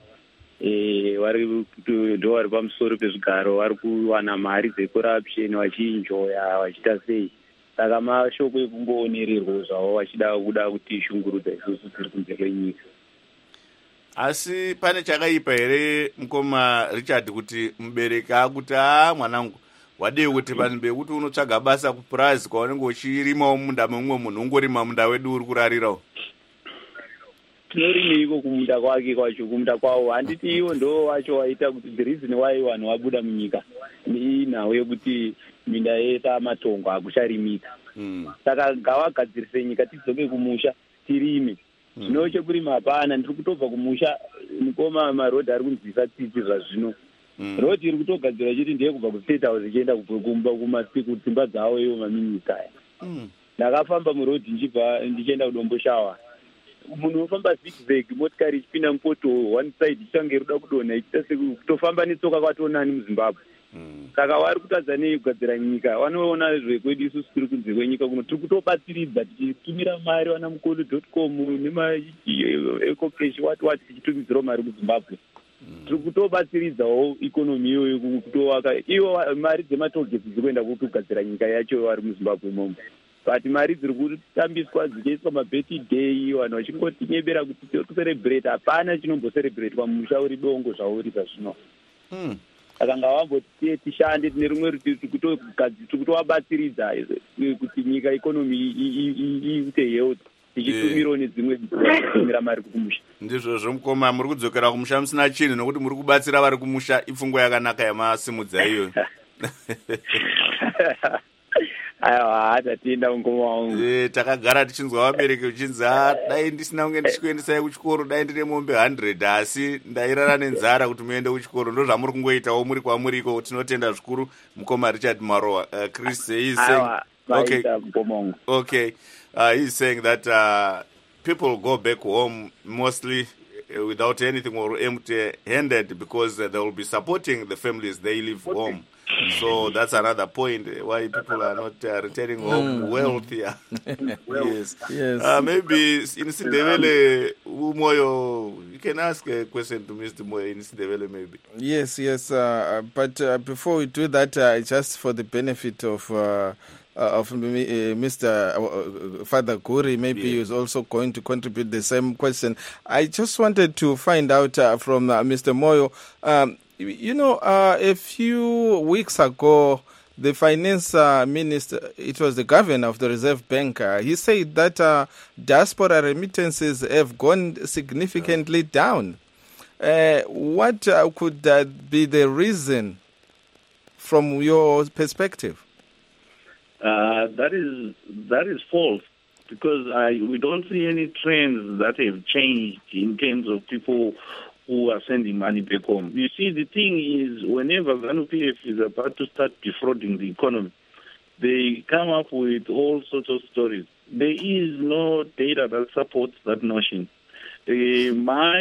Speaker 11: ndo vari pamusoro pezvigaro vari kuwana mari dzecorruption vachienjoya vachiita sei saka mashoko ekungoonererwa zvavo vachida kuda kuti shungurudza isusu tiri kunze kwenyika.
Speaker 2: Asi pane chakaipa here mukoma Richard kuti mubereki akuti mwanangu wadei kuti vanhu bekuti unotsvaga basa kupurazi kwaunenge uchirimawo munda memumwe munhu ungorima munda wedu uri kurarirawo?
Speaker 11: Tinorimeiko kumunda kwake kwacho? Kumunda kwawo handiti iwo ndo wacho waita kuti the reason why vanhu vabuda munyika inhau yekuti minda yese amatongo akucharimika. Saka ngavagadzirise nyika tidzoke kumusha tirime. Zvino chekurima hapana, ndiri kutobva kumusha nikoma marodhi ari kunzwisa tsitsi zvazvino. Rodhi iri kutogadzira chiti ndeye kubva kustate house ichienda kudzimba dzavo ivo maminyika aya. Ndakafamba murodhi ndichienda kudomboshawa. Munhu unofamba zigzag motikari ichipinda mupoto one side ichange ruda kudonha ichita sekutofamba netsoka kwatonani muZimbabwe. Saka vari kutadza nekugadzira nyika vanoona zvekwedu isusu tiri kunze kwenyika kuno tiri kutobatsiridza tichitumira mari vanamukolo.com nemaecocash wati tichitumidzirawo mari kuZimbabwe. Tiri kutobatsiridzawo ikonomi iyoyo kutovaka ivo mari dzematogesi dzikuenda kutogadzira nyika yacho vari muZimbabwe imomo. But mari dziri kutambiswa dzichiiswa mabirthday vanhu vachingotinyebera kuti tokucelebrate hapana chinombocelebratwa mumusha uri dongo zvauri zvazvino. Saka ngavamboti tishande tine rumwe rutivi tiri kutovabatsiridza kuti nyika ikonomi iite health tichitumirawo nedzimwe dzitumira mari kumusha.
Speaker 2: Ndizvozvo mukoma muri kudzokera kumusha musina chinhu nokuti muri kubatsira vari kumusha ipfungwa yakanaka yamasimudza iyoyo.
Speaker 11: Aiwa tatienda mukoma wangu.
Speaker 2: Takagara tichinzwa vabereki uchinzi dai ndisina kunge ndichikuendesai kuchikoro dai ndine mombe 100 asi ndairara nenzara kuti muende kuchikoro. Ndo zvamuri kungoitawo muri kwamuriko. Tinotenda zvikuru mukoma Richard Marowa. Chris is saying he's saying that people go back home mostly without anything or empty-handed because they will be supporting the families they live home. So that's another point why people are not returning home wealthier. Yes. Maybe in Sindebele, Umoyo, you can ask a question to Mr. Moyo in Sindebele maybe.
Speaker 1: Yes. But before we do that, just for the benefit of Mr. Father Guri, maybe he is also going to contribute the same question. I just wanted to find out from Mr. Moyo, a few weeks ago, the finance minister, it was the governor of the Reserve Bank, he said that diaspora remittances have gone significantly down. What could be the reason from your perspective?
Speaker 5: That is false, because we don't see any trends that have changed in terms of people who are sending money back home. You see, the thing is, whenever ZANU-PF is about to start defrauding the economy, they come up with all sorts of stories. There is no data that supports that notion. My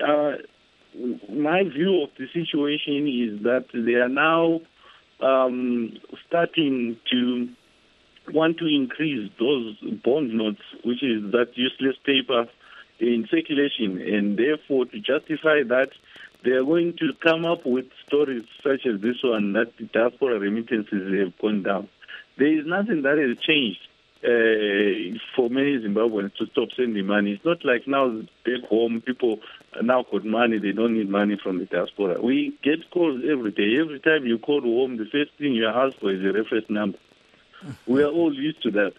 Speaker 5: view of the situation is that they are now starting to want to increase those bond notes, which is that useless paper in circulation, and therefore to justify that, they are going to come up with stories such as this one, that the diaspora remittances have gone down. There is nothing that has changed for many Zimbabweans to stop sending money. It's not like now back home people now got money, they don't need money from the diaspora. We get calls every day. Every time you call home, the first thing you ask for is a reference number. We are all used to that.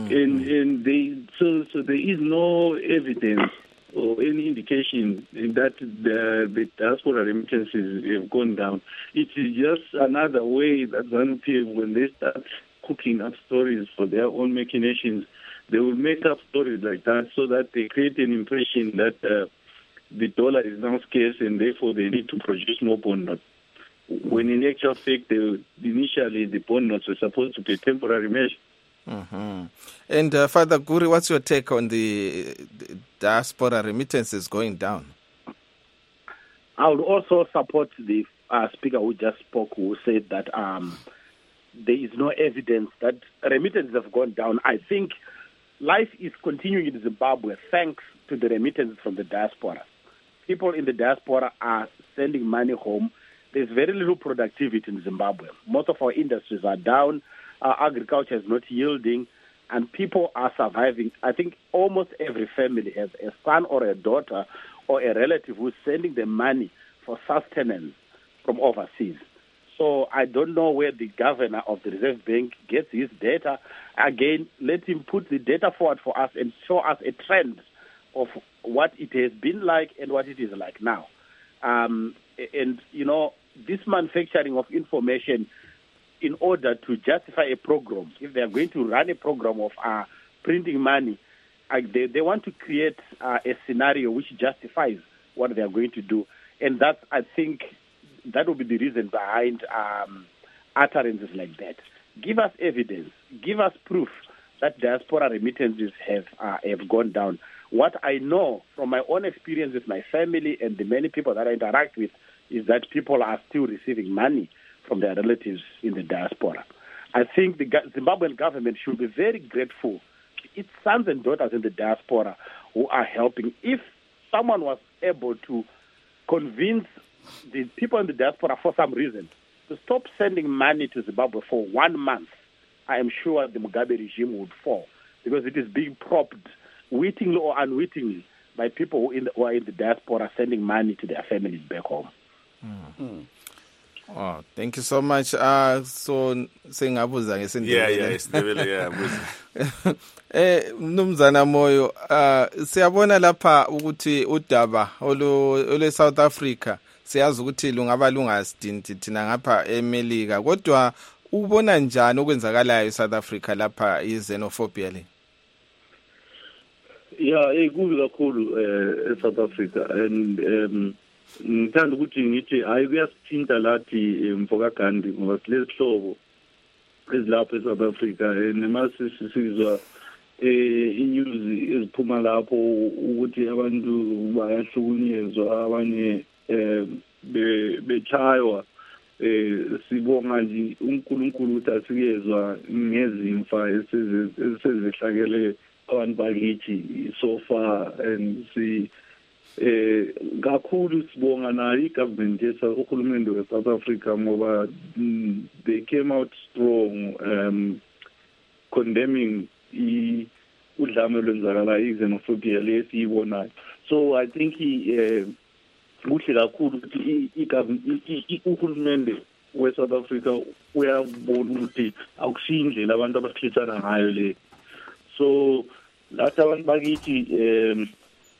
Speaker 5: So there is no evidence or any indication that the diaspora remittances have gone down. It is just another way that ZANU-PF, when they start cooking up stories for their own machinations, they will make up stories like that so that they create an impression that the dollar is now scarce and therefore they need to produce more bond notes. When in actual fact, initially the bond notes were supposed to be a temporary measure.
Speaker 1: And Father Guri, what's your take on the diaspora remittances going down?
Speaker 6: I would also support the speaker who just spoke, who said that there is no evidence that remittances have gone down. I think life is continuing in Zimbabwe thanks to the remittances from the diaspora. People in the diaspora are sending money home. There's very little productivity in Zimbabwe. Most of our industries are down. agriculture is not yielding, and people are surviving. I think almost every family has a son or a daughter or a relative who's sending them money for sustenance from overseas. So I don't know where the governor of the Reserve Bank gets his data. Again, let him put the data forward for us and show us a trend of what it has been like and what it is like now. And, you know, this manufacturing of information in order to justify a program, if they are going to run a program of printing money, they want to create a scenario which justifies what they are going to do. And that's, I think, that will be the reason behind utterances like that. Give us evidence. Give us proof that diaspora remittances have gone down. What I know from my own experience with my family and the many people that I interact with is that people are still receiving money from their relatives in the diaspora. I think the Zimbabwean government should be very grateful to its sons and daughters in the diaspora who are helping. If someone was able to convince the people in the diaspora for some reason to stop sending money to Zimbabwe for 1 month, I am sure the Mugabe regime would fall, because it is being propped, wittingly or unwittingly, by people who are in the diaspora sending money to their families back home.
Speaker 1: Oh, thank you so much. So sengabuza ngesindebele. Mnumzana Moyo, siyabona lapha ukuthi udaba ole South Africa siyazi ukuthi lungaba lungasidinti thina ngapha eMelika, kodwa ubona njani okwenzakalayo eSouth Africa lapha xenophobia le?
Speaker 5: Yeah, kubi kakhulu eSouth Africa, and ngithanda ukuthi ngithi hayi kuyasithinta lathi mfoka Gandhi ngoba silesihlobo ezilapha eSouth Africa, nemasisizwa inews eziphuma lapho ukuthi abantu bayahlukunyezwa, abanye bechaywa. Sibonga nje uNkulunkulu ukuthi asikezwa ngezimfa esezehlakele abantu bakithi so far, and kakhulu sibonga nayo igovernment uhulumende weSouth Africa ngoba they came out strong condemning udlame lwenzakala xenophobia lesiyibonayo. So I think kuhle kakhulu ukuthi uhulumende weSouth Africa uyabona ukuthi akusindlela abantu abasihlitsana ngayo le. So lathi abantu bakithi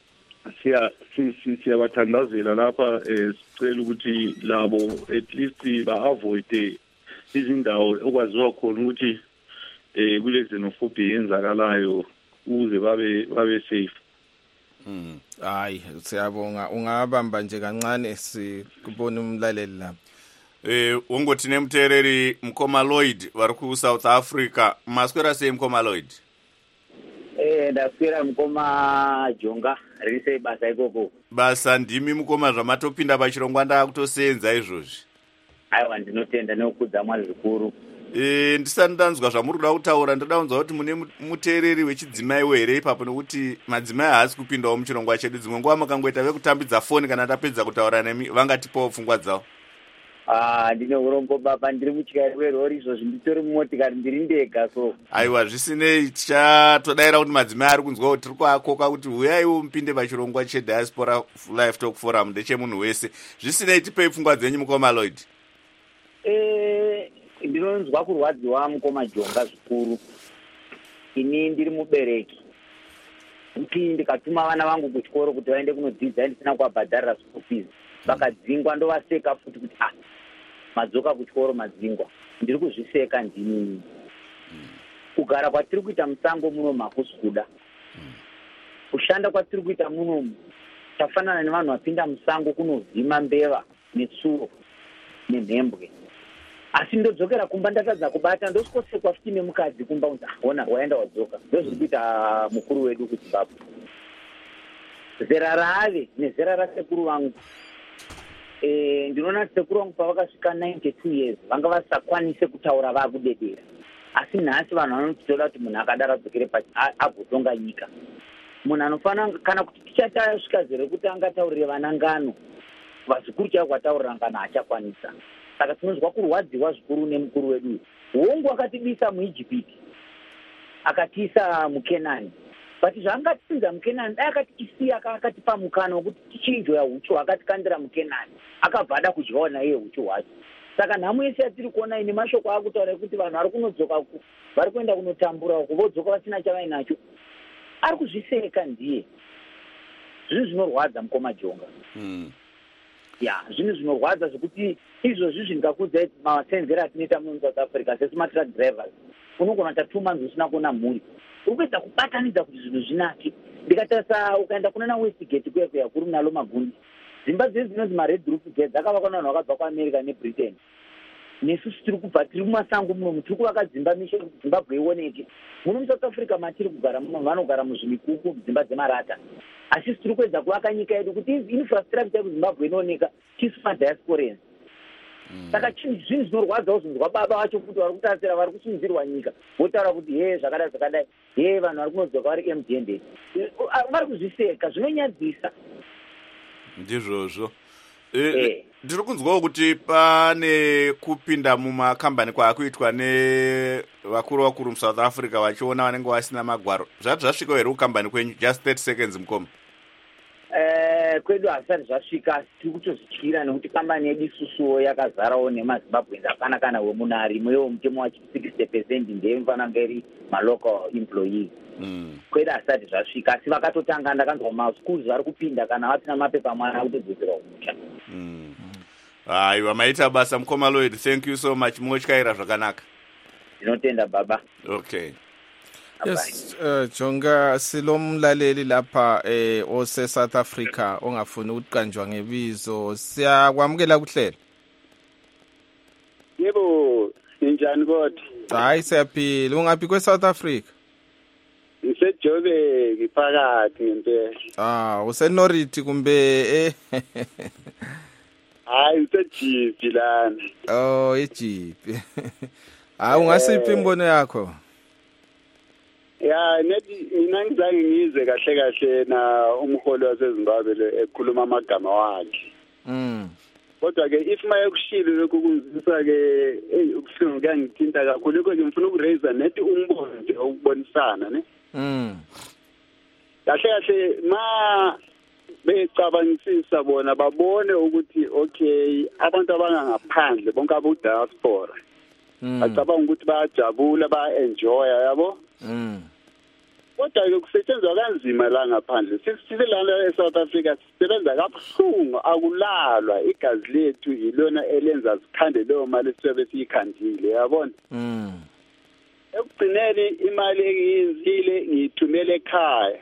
Speaker 5: siyabathandazela lapha, sicela ukuthi labo at least ba-avoid izindawo okwaziwa khona ukuthi kule xenophobia yenzakalayo ukuze babe safe.
Speaker 1: Hayi, siyabonga. Ungabamba nje kancane sikubona umlaleli lapha.
Speaker 2: Ungothi nemthereri Mkhoma Lloyd vari ku South Africa. Maswera sei Mkhoma Lloyd?
Speaker 12: Ndaswera Mkhoma Jonga rise basa ikoko.
Speaker 2: Basa ndimi Mkhoma zvamatopinda pachirongwa ndakutosenza izvozvi.
Speaker 12: Aiwa, ndinotenda nokudza Mwari zvikuru.
Speaker 2: Ndisati ndanzwa zvamuri kuda kutaura, ndoda kunzwa kuti mune muteereri wechidzimai here ipapo, nokuti madzimai haasi kupindawo muchirongwa chedu. Dzimwe nguva makangoita vekutambidza foni kana tapedza kutaura nemi vangatipawo pfungwa dzavo.
Speaker 12: Ndine urombo baba, ndiri muchikari werori izvozvi, nditori mumotikari ndiri ndega. So
Speaker 2: aiwa, zvisinei tichatodaira kuti madzimai ari kunzwa kuti tiri kuakoka kuti uyaiwo mupinde pachirongwa cheDiaspora Live Talk Forum ndechemunhu wese. Zvisinei, tipei pfungwa dzenyu Mkhoma Lloyd.
Speaker 12: Ndinonzwa kurwadziwa Mkhoma Jonga zvikuru. Ini ndiri mubereki, kuti ndikatuma vana vangu kuchikoro kuti vaende kunodzidza ndisina kuwabhadharira school fees, vakadzingwa ndovaseka futi kuti madzoka kuchikoro madzingwa. Ndiri kuzviseka ndini. Kugara kwatiri kuita musango muno makusi kuda. Kushanda kwatiri kuita muno tafanana nevanhu vapinda musango kunovhima mbeva netsuro nemhembwe. Asi ndodzokera kumba ndatadza kubata, ndosikosekwa futi nemukadzi kumba kuti ona waenda wadzoka. Ndozviri kuita mukuru wedu kuZimbabwe. Zera rave nezera rasekuru vangu, ndinoona sekuru vangu pavakasvika 92 years vanga vasakwanise kutaura vakudedera. Asi nhasi vanhu vanotoda kuti munhu akadaro adzokere pachi agotonga nyika. Munhu anofanira kana kuti tichatasvika zero kuti angataurire vana ngano, vazukuru chavo kwataurira ngano achakwanisa. saka tinozwa kurwadziwa zvikuru nemukuru wedu. Hongu akatibisa muIjipiti akatiisa muKenani, but zvaangatisiza muKenani dai akatisiya akatipa mukana wekuti tichinjoya uchu akatikandira muKenani akabva ada kudyawo naye uchu hwacho. Saka nhamo yese yatiri kuona ine mashoko akutaura kuti vanhu vari kunodzoka vari kuenda kunotambura uko vodzoka vasina chavainacho, ari kuzviseka ndiye. Zvinhu zvinorwadza mukoma Jonga. Ya, zvinhu zvinorwadza zvekuti izvozvi zvingakudza masenzero atinoita muno South Africa sesima-truck drivers. Unogona ta 2 months usina kuona mhuri. Ukuedza kubatanidza kuti zvinhu zvinake. Ndikatarisa ukaenda kuna Westgate kuya kuri nalo magundi. Dzimba dzese dzinonzi ma-Red Roof Gates dzakavakwa navanhu vakabva kuAmerica neBritain. Nesu tiri kubva tiri mumasango muno tiri kuvaka dzimba mishe kuti Zimbabwe ioneke. Muno muSouth Africa matiri kugara muno vanogara muzvimikuku dzimba dzemarata. Asi tiri kuedza kuvaka nyika yedu kuti infrastructure kuZimbabwe inooneka tisu madiasporans. Saka zvinhu zvinorwadzawo zvinzwa baba vacho kuti vari kutasira vari kusimudzirwa nyika votaura kuti zvakadai vanhu vari kunodzoka vari MDN vari kuzviseka zvinonyadzisa.
Speaker 2: Ndizvozvo ndiri kunzwawo kuti pane kupinda mumakambani kwaakuitwa nevakuru muSouth Africa vachiona vanenge vasina magwaro. Zvati zvasvika here kukambani kwenyu? Just 30 seconds mukoma.
Speaker 12: Kwedu hasati zvasvika, tiri kutozvityira nekuti kambani yedu isusuwo yakazarawo nemaZimbabweans hapana kana wemunari mwewo mutemo wachi 60% ndeyemfananga iri malocal employees. Kwedu hasati zvasvika, asi vakatotanga ndakanzwa maschools vari kupinda kana vasina mapepa mwana kutodzokera kumusha.
Speaker 2: Aiwa, maita basa mukoma Lloyd, thank you so much. Motyaira zvakanaka.
Speaker 12: Ndinotenda baba.
Speaker 2: Okay.
Speaker 1: Yes, Jonga silomlaleli lapha ose South Africa ongafuni ukukanjwa ngebizo. Siyakwamukela kuhlela.
Speaker 13: Yebo, njani kodwa?
Speaker 1: Hayi siyaphila. Ungaphi kweSouth Africa?
Speaker 13: NgiseJobe ngiphakathi ngempela.
Speaker 1: Usenoriti kumbe
Speaker 13: Hayi useJipi lana.
Speaker 1: eJipi. Ungasiphi imbono yakho?
Speaker 13: Ya, mina ngizange ngize kahle na umholi waseZimbabwe ekhuluma amagama wakhe. Kodwa ke if mayekushilo lokhu kunzisa ke ukuhlungu kuyangithinta kakhulu because ngifuna ukuraise nethi umbono nje ukubonisana ne. Kahle ma becabangisisa bona babone ukuthi okay abantu abangaphandle bonke abo diaspora bacabanga ukuthi bayajabula ba-enjoy yabo. Kodwa ke kusetshenzwa kanzima la ngaphandle. Sisilana eSouth Africa sisebenza kabuhlungu, akulalwa igazi lethu yilona elenza sikhande leyo mali sibe siyikhandile yabona. Ekugcineni imali engiyizile ngiyithumele ekhaya.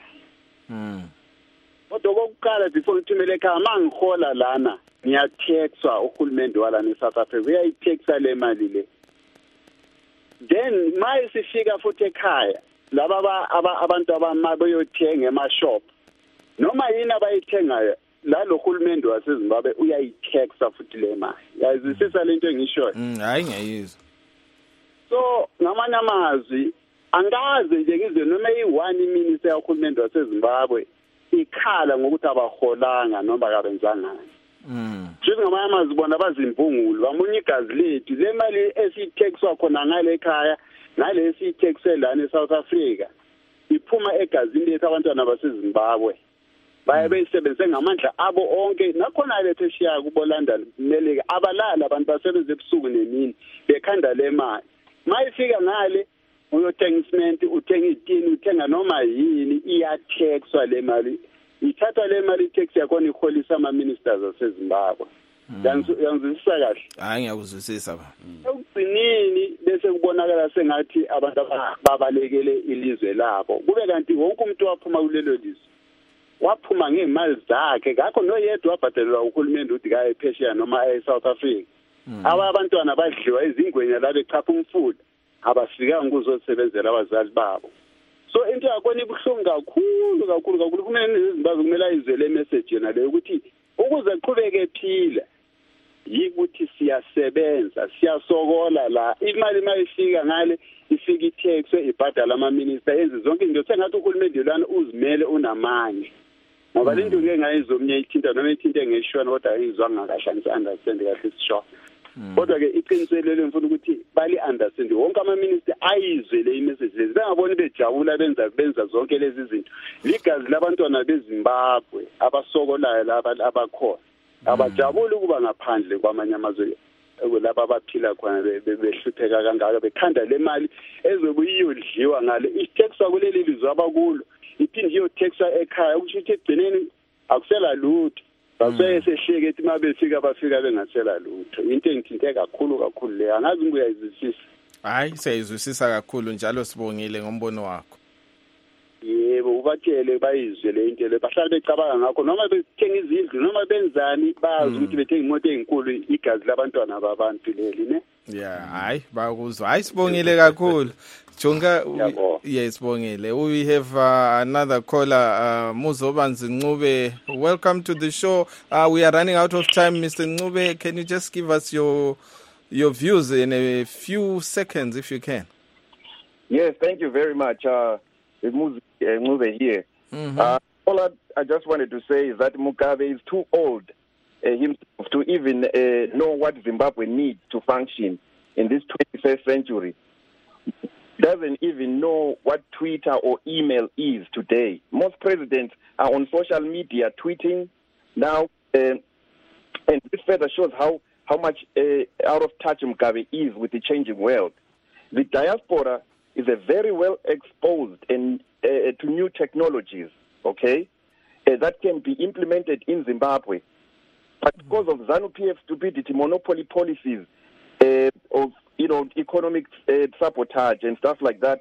Speaker 13: Kodwa kokuqala before ngithumele ekhaya mangihola lana ngiyathexwa uhulumende walana eSouth Africa uyayithexwa le mali le. Then mayisifika futhi ekhaya laba abantu abamayothenga emashop noma yini abayithengayo la lo hulumende waseZimbabwe uyayitaxa futhi le mali. Yazisisa lento engishoyo.
Speaker 1: Hayi ngiyayizwa.
Speaker 13: So ngamanye amazwi angaze nje ngizwe noma i1 minister yahulumende waseZimbabwe ikhala ngokuthi abaholanga noma kabenzanga. Njengoba ngamanye amazwi bona bazimpungulu bamunye igazi lethu le mali esiyithexwa khona ngale ekhaya nalesi ithexwe lana eSouth Africa iphuma egazini lethu abantwana baseZimbabwe baye beyisebenze ngamandla abo onke nakhona lethe eshiya kuboLondon kumele abalala abantu basebenze ebusuku nemini bekhanda le mali mayifika ngale uyothenga cement uthenga itini uthenga noma yini iyathexwa le mali ithatha le mali tax yakho iholisa ama ministers aseZimbabwe. Yangizwisisa kahle?
Speaker 1: Hayi ngiyakuzwisisa ba.
Speaker 13: Ekugcineni bese kubonakala sengathi abantu babalekele ilizwe labo. Kube kanti wonke umuntu waphuma kulelo lizwe waphuma ngemali zakhe ngakho noyedwa wabhadelwa uhulumende uthi kaye phesheya noma eSouth Africa. Abantwana badliwa izingwenya la bechapha umfula abafika nguzosebenzela abazali babo. So into yakho ibuhlungu kakhulu kumele iZimbabwe kumele izwele message yena le ukuthi ukuze qhubeke ephila yikuthi siyasebenza siyasokola la imali mayifika ngale ifika ithexwe ibhadala ama minister enze zonke into sengathi uhulumende lana uzimele unamanye ngoba lento ke ngayizomnye ithinta noma ithinta ngeshwana kodwa ayizwanga kahle understand kahle isisho kodwa ke iqiniselele mfuna ukuthi bali understand wonke ama minister ayizwe le message lezi bengaboni bejabula benza zonke lezi zinto ligazi labantwana beZimbabwe abasokolayo laba abakhona abajabuli ukuba ngaphandle kwamanye amazwe kulabo abaphila khona behlupheka kangaka bekhanda le mali ezobuyiyodliwa ngale itaxwa kuleli lizwe abakulo iphinde iyotaxwa ekhaya ukusho ukuthi egcineni akusela lutho basehleke ethi mabefika bafika bengasela lutho into engithinte kakhulu le angazi ngiyayizwisisa
Speaker 1: hayi siyayizwisisa kakhulu njalo sibongile ngombono wakho
Speaker 13: yebo ubatshele bayizwe le into le bahlala becabanga ngakho noma bethenga izindlu noma benzani bazi ukuthi bethenga imoto ezinkulu igazi labantwana babantu leli ne
Speaker 1: yeah hayi bakuzwa hayi sibongile kakhulu Jonga yes sibongile we have another caller Muzobanzi Ncube. Welcome to the show. We are running out of time. Mr. Ncube, can you just give us your views in a few seconds if you can?
Speaker 14: Yes, thank you very much. Ncube here. All I just wanted to say is that Mugabe is too old himself to even know what Zimbabwe needs to function in this 21st century. Doesn't even know what Twitter or email is today. Most presidents are on social media tweeting now, and this further shows how much out of touch Mugabe is with the changing world. The diaspora is a very well exposed and to new technologies, okay, that can be implemented in Zimbabwe. But because of ZANU-PF stupidity, monopoly policies of economic sabotage and stuff like that,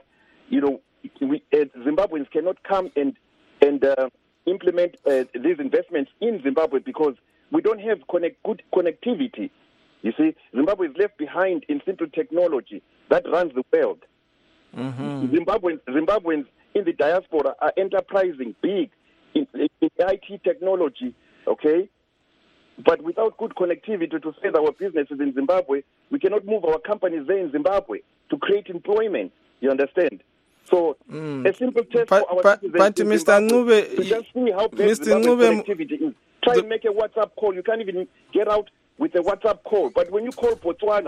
Speaker 14: Zimbabweans cannot come and implement these investments in Zimbabwe because we don't have good connectivity. You see, Zimbabwe is left behind in simple technology that runs the world. Zimbabweans in the diaspora are enterprising big in IT technology, okay? But without good connectivity to save our businesses in Zimbabwe, we cannot move our companies there in Zimbabwe to create employment. You understand? So a simple test for our citizens
Speaker 1: but
Speaker 14: in
Speaker 1: Mr.
Speaker 14: Zimbabwe
Speaker 1: Ncube,
Speaker 14: to just see how bad
Speaker 1: Mr.
Speaker 14: Zimbabwe's connectivity is. Try and make a WhatsApp call. You can't even get out with a WhatsApp call. But when you call Botswana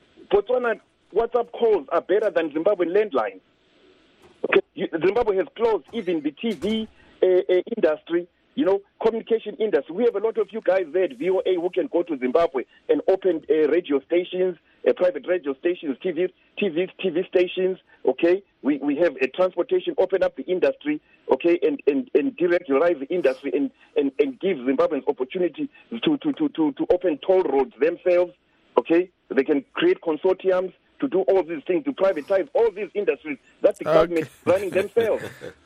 Speaker 14: WhatsApp calls are better than Zimbabwean landlines. Okay? Zimbabwe has closed even the TV industry. Communication industry. We have a lot of you guys there at VOA who can go to Zimbabwe and open radio stations, private radio stations, TV stations. Okay, we have a transportation. Open up the industry. Okay, and deregularize the industry and give Zimbabweans opportunity to open toll roads themselves. Okay, they can create consortiums to do all these things, to privatize all these industries that the government is running themselves.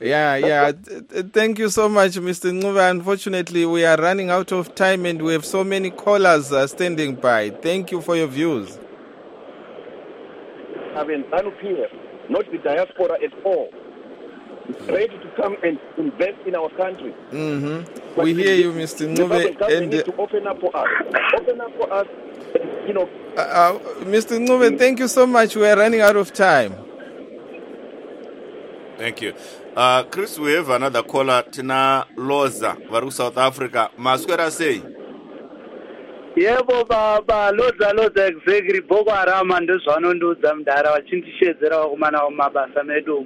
Speaker 1: Thank you so much, Mr. Ncube. Unfortunately, we are running out of time and we have so many callers standing by. Thank you for your views.
Speaker 14: I mean, ZANU-PF, not the diaspora at all. It's ready to come and invest in our country.
Speaker 1: We hear you, Mr. Ncube.
Speaker 14: And need to open up for us. Open up for us.
Speaker 1: Mr. Ncube, thank you so much. We are running out of time.
Speaker 2: Thank you. Chris, we have another caller. Tina Loza, Varu South Africa. Maswera say.
Speaker 10: Yebo baba loza exactly Boko Haram ndozvanondudza mudhara vachindishedzera vakomana vamabasa medu.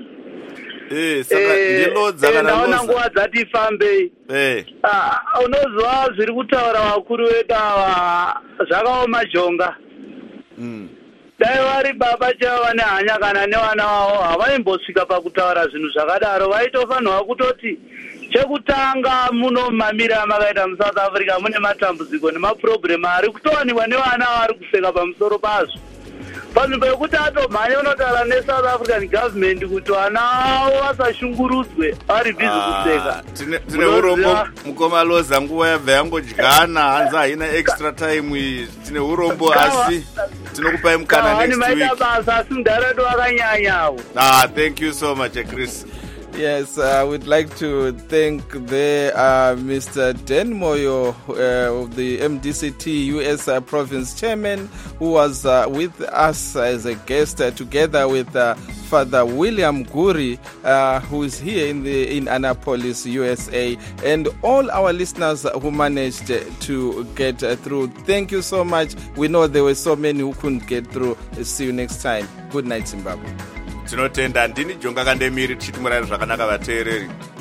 Speaker 10: Ndaona nguva dzati ifambei. Unozwa zviri kutaura vakuru vedu ava zvakaoma jonga. Dai vari baba chaivo vane hanya kana nevana vavo havaimbosvika pakutaura zvinhu zvakadaro. Vaitofanirwa kutoti chekutanga muno mamira amakaita muSouth Africa mune matambudziko nemapurobhuremu ari kutowanikwa nevana vari kuseka pamusoro pazvo. Panzvimbo yekuti atomhanya unotaura neSouth African government kuti vana avo vasashungurudzwe vari bhizi kuseka.
Speaker 2: Tine urombo mukoma Loza nguva yabva yangodyana hanzi haina extra time. Tine urombo asi tinokupai mukana next week.
Speaker 10: Maita basa asi mudhara edu akanyanyawo.
Speaker 2: Thank you so much Chris.
Speaker 1: Yes, I would like to thank Mr. Dan Moyo of the MDCT US Province Chairman, who was with us as a guest together with Father William Guri, who is here in Annapolis, USA, and all our listeners who managed to get through. Thank you so much. We know there were so many who couldn't get through. See you next time. Good night, Zimbabwe.
Speaker 2: Tinotenda ndini Jonga Kandemiri tichiti murari zvakanaka vateereri.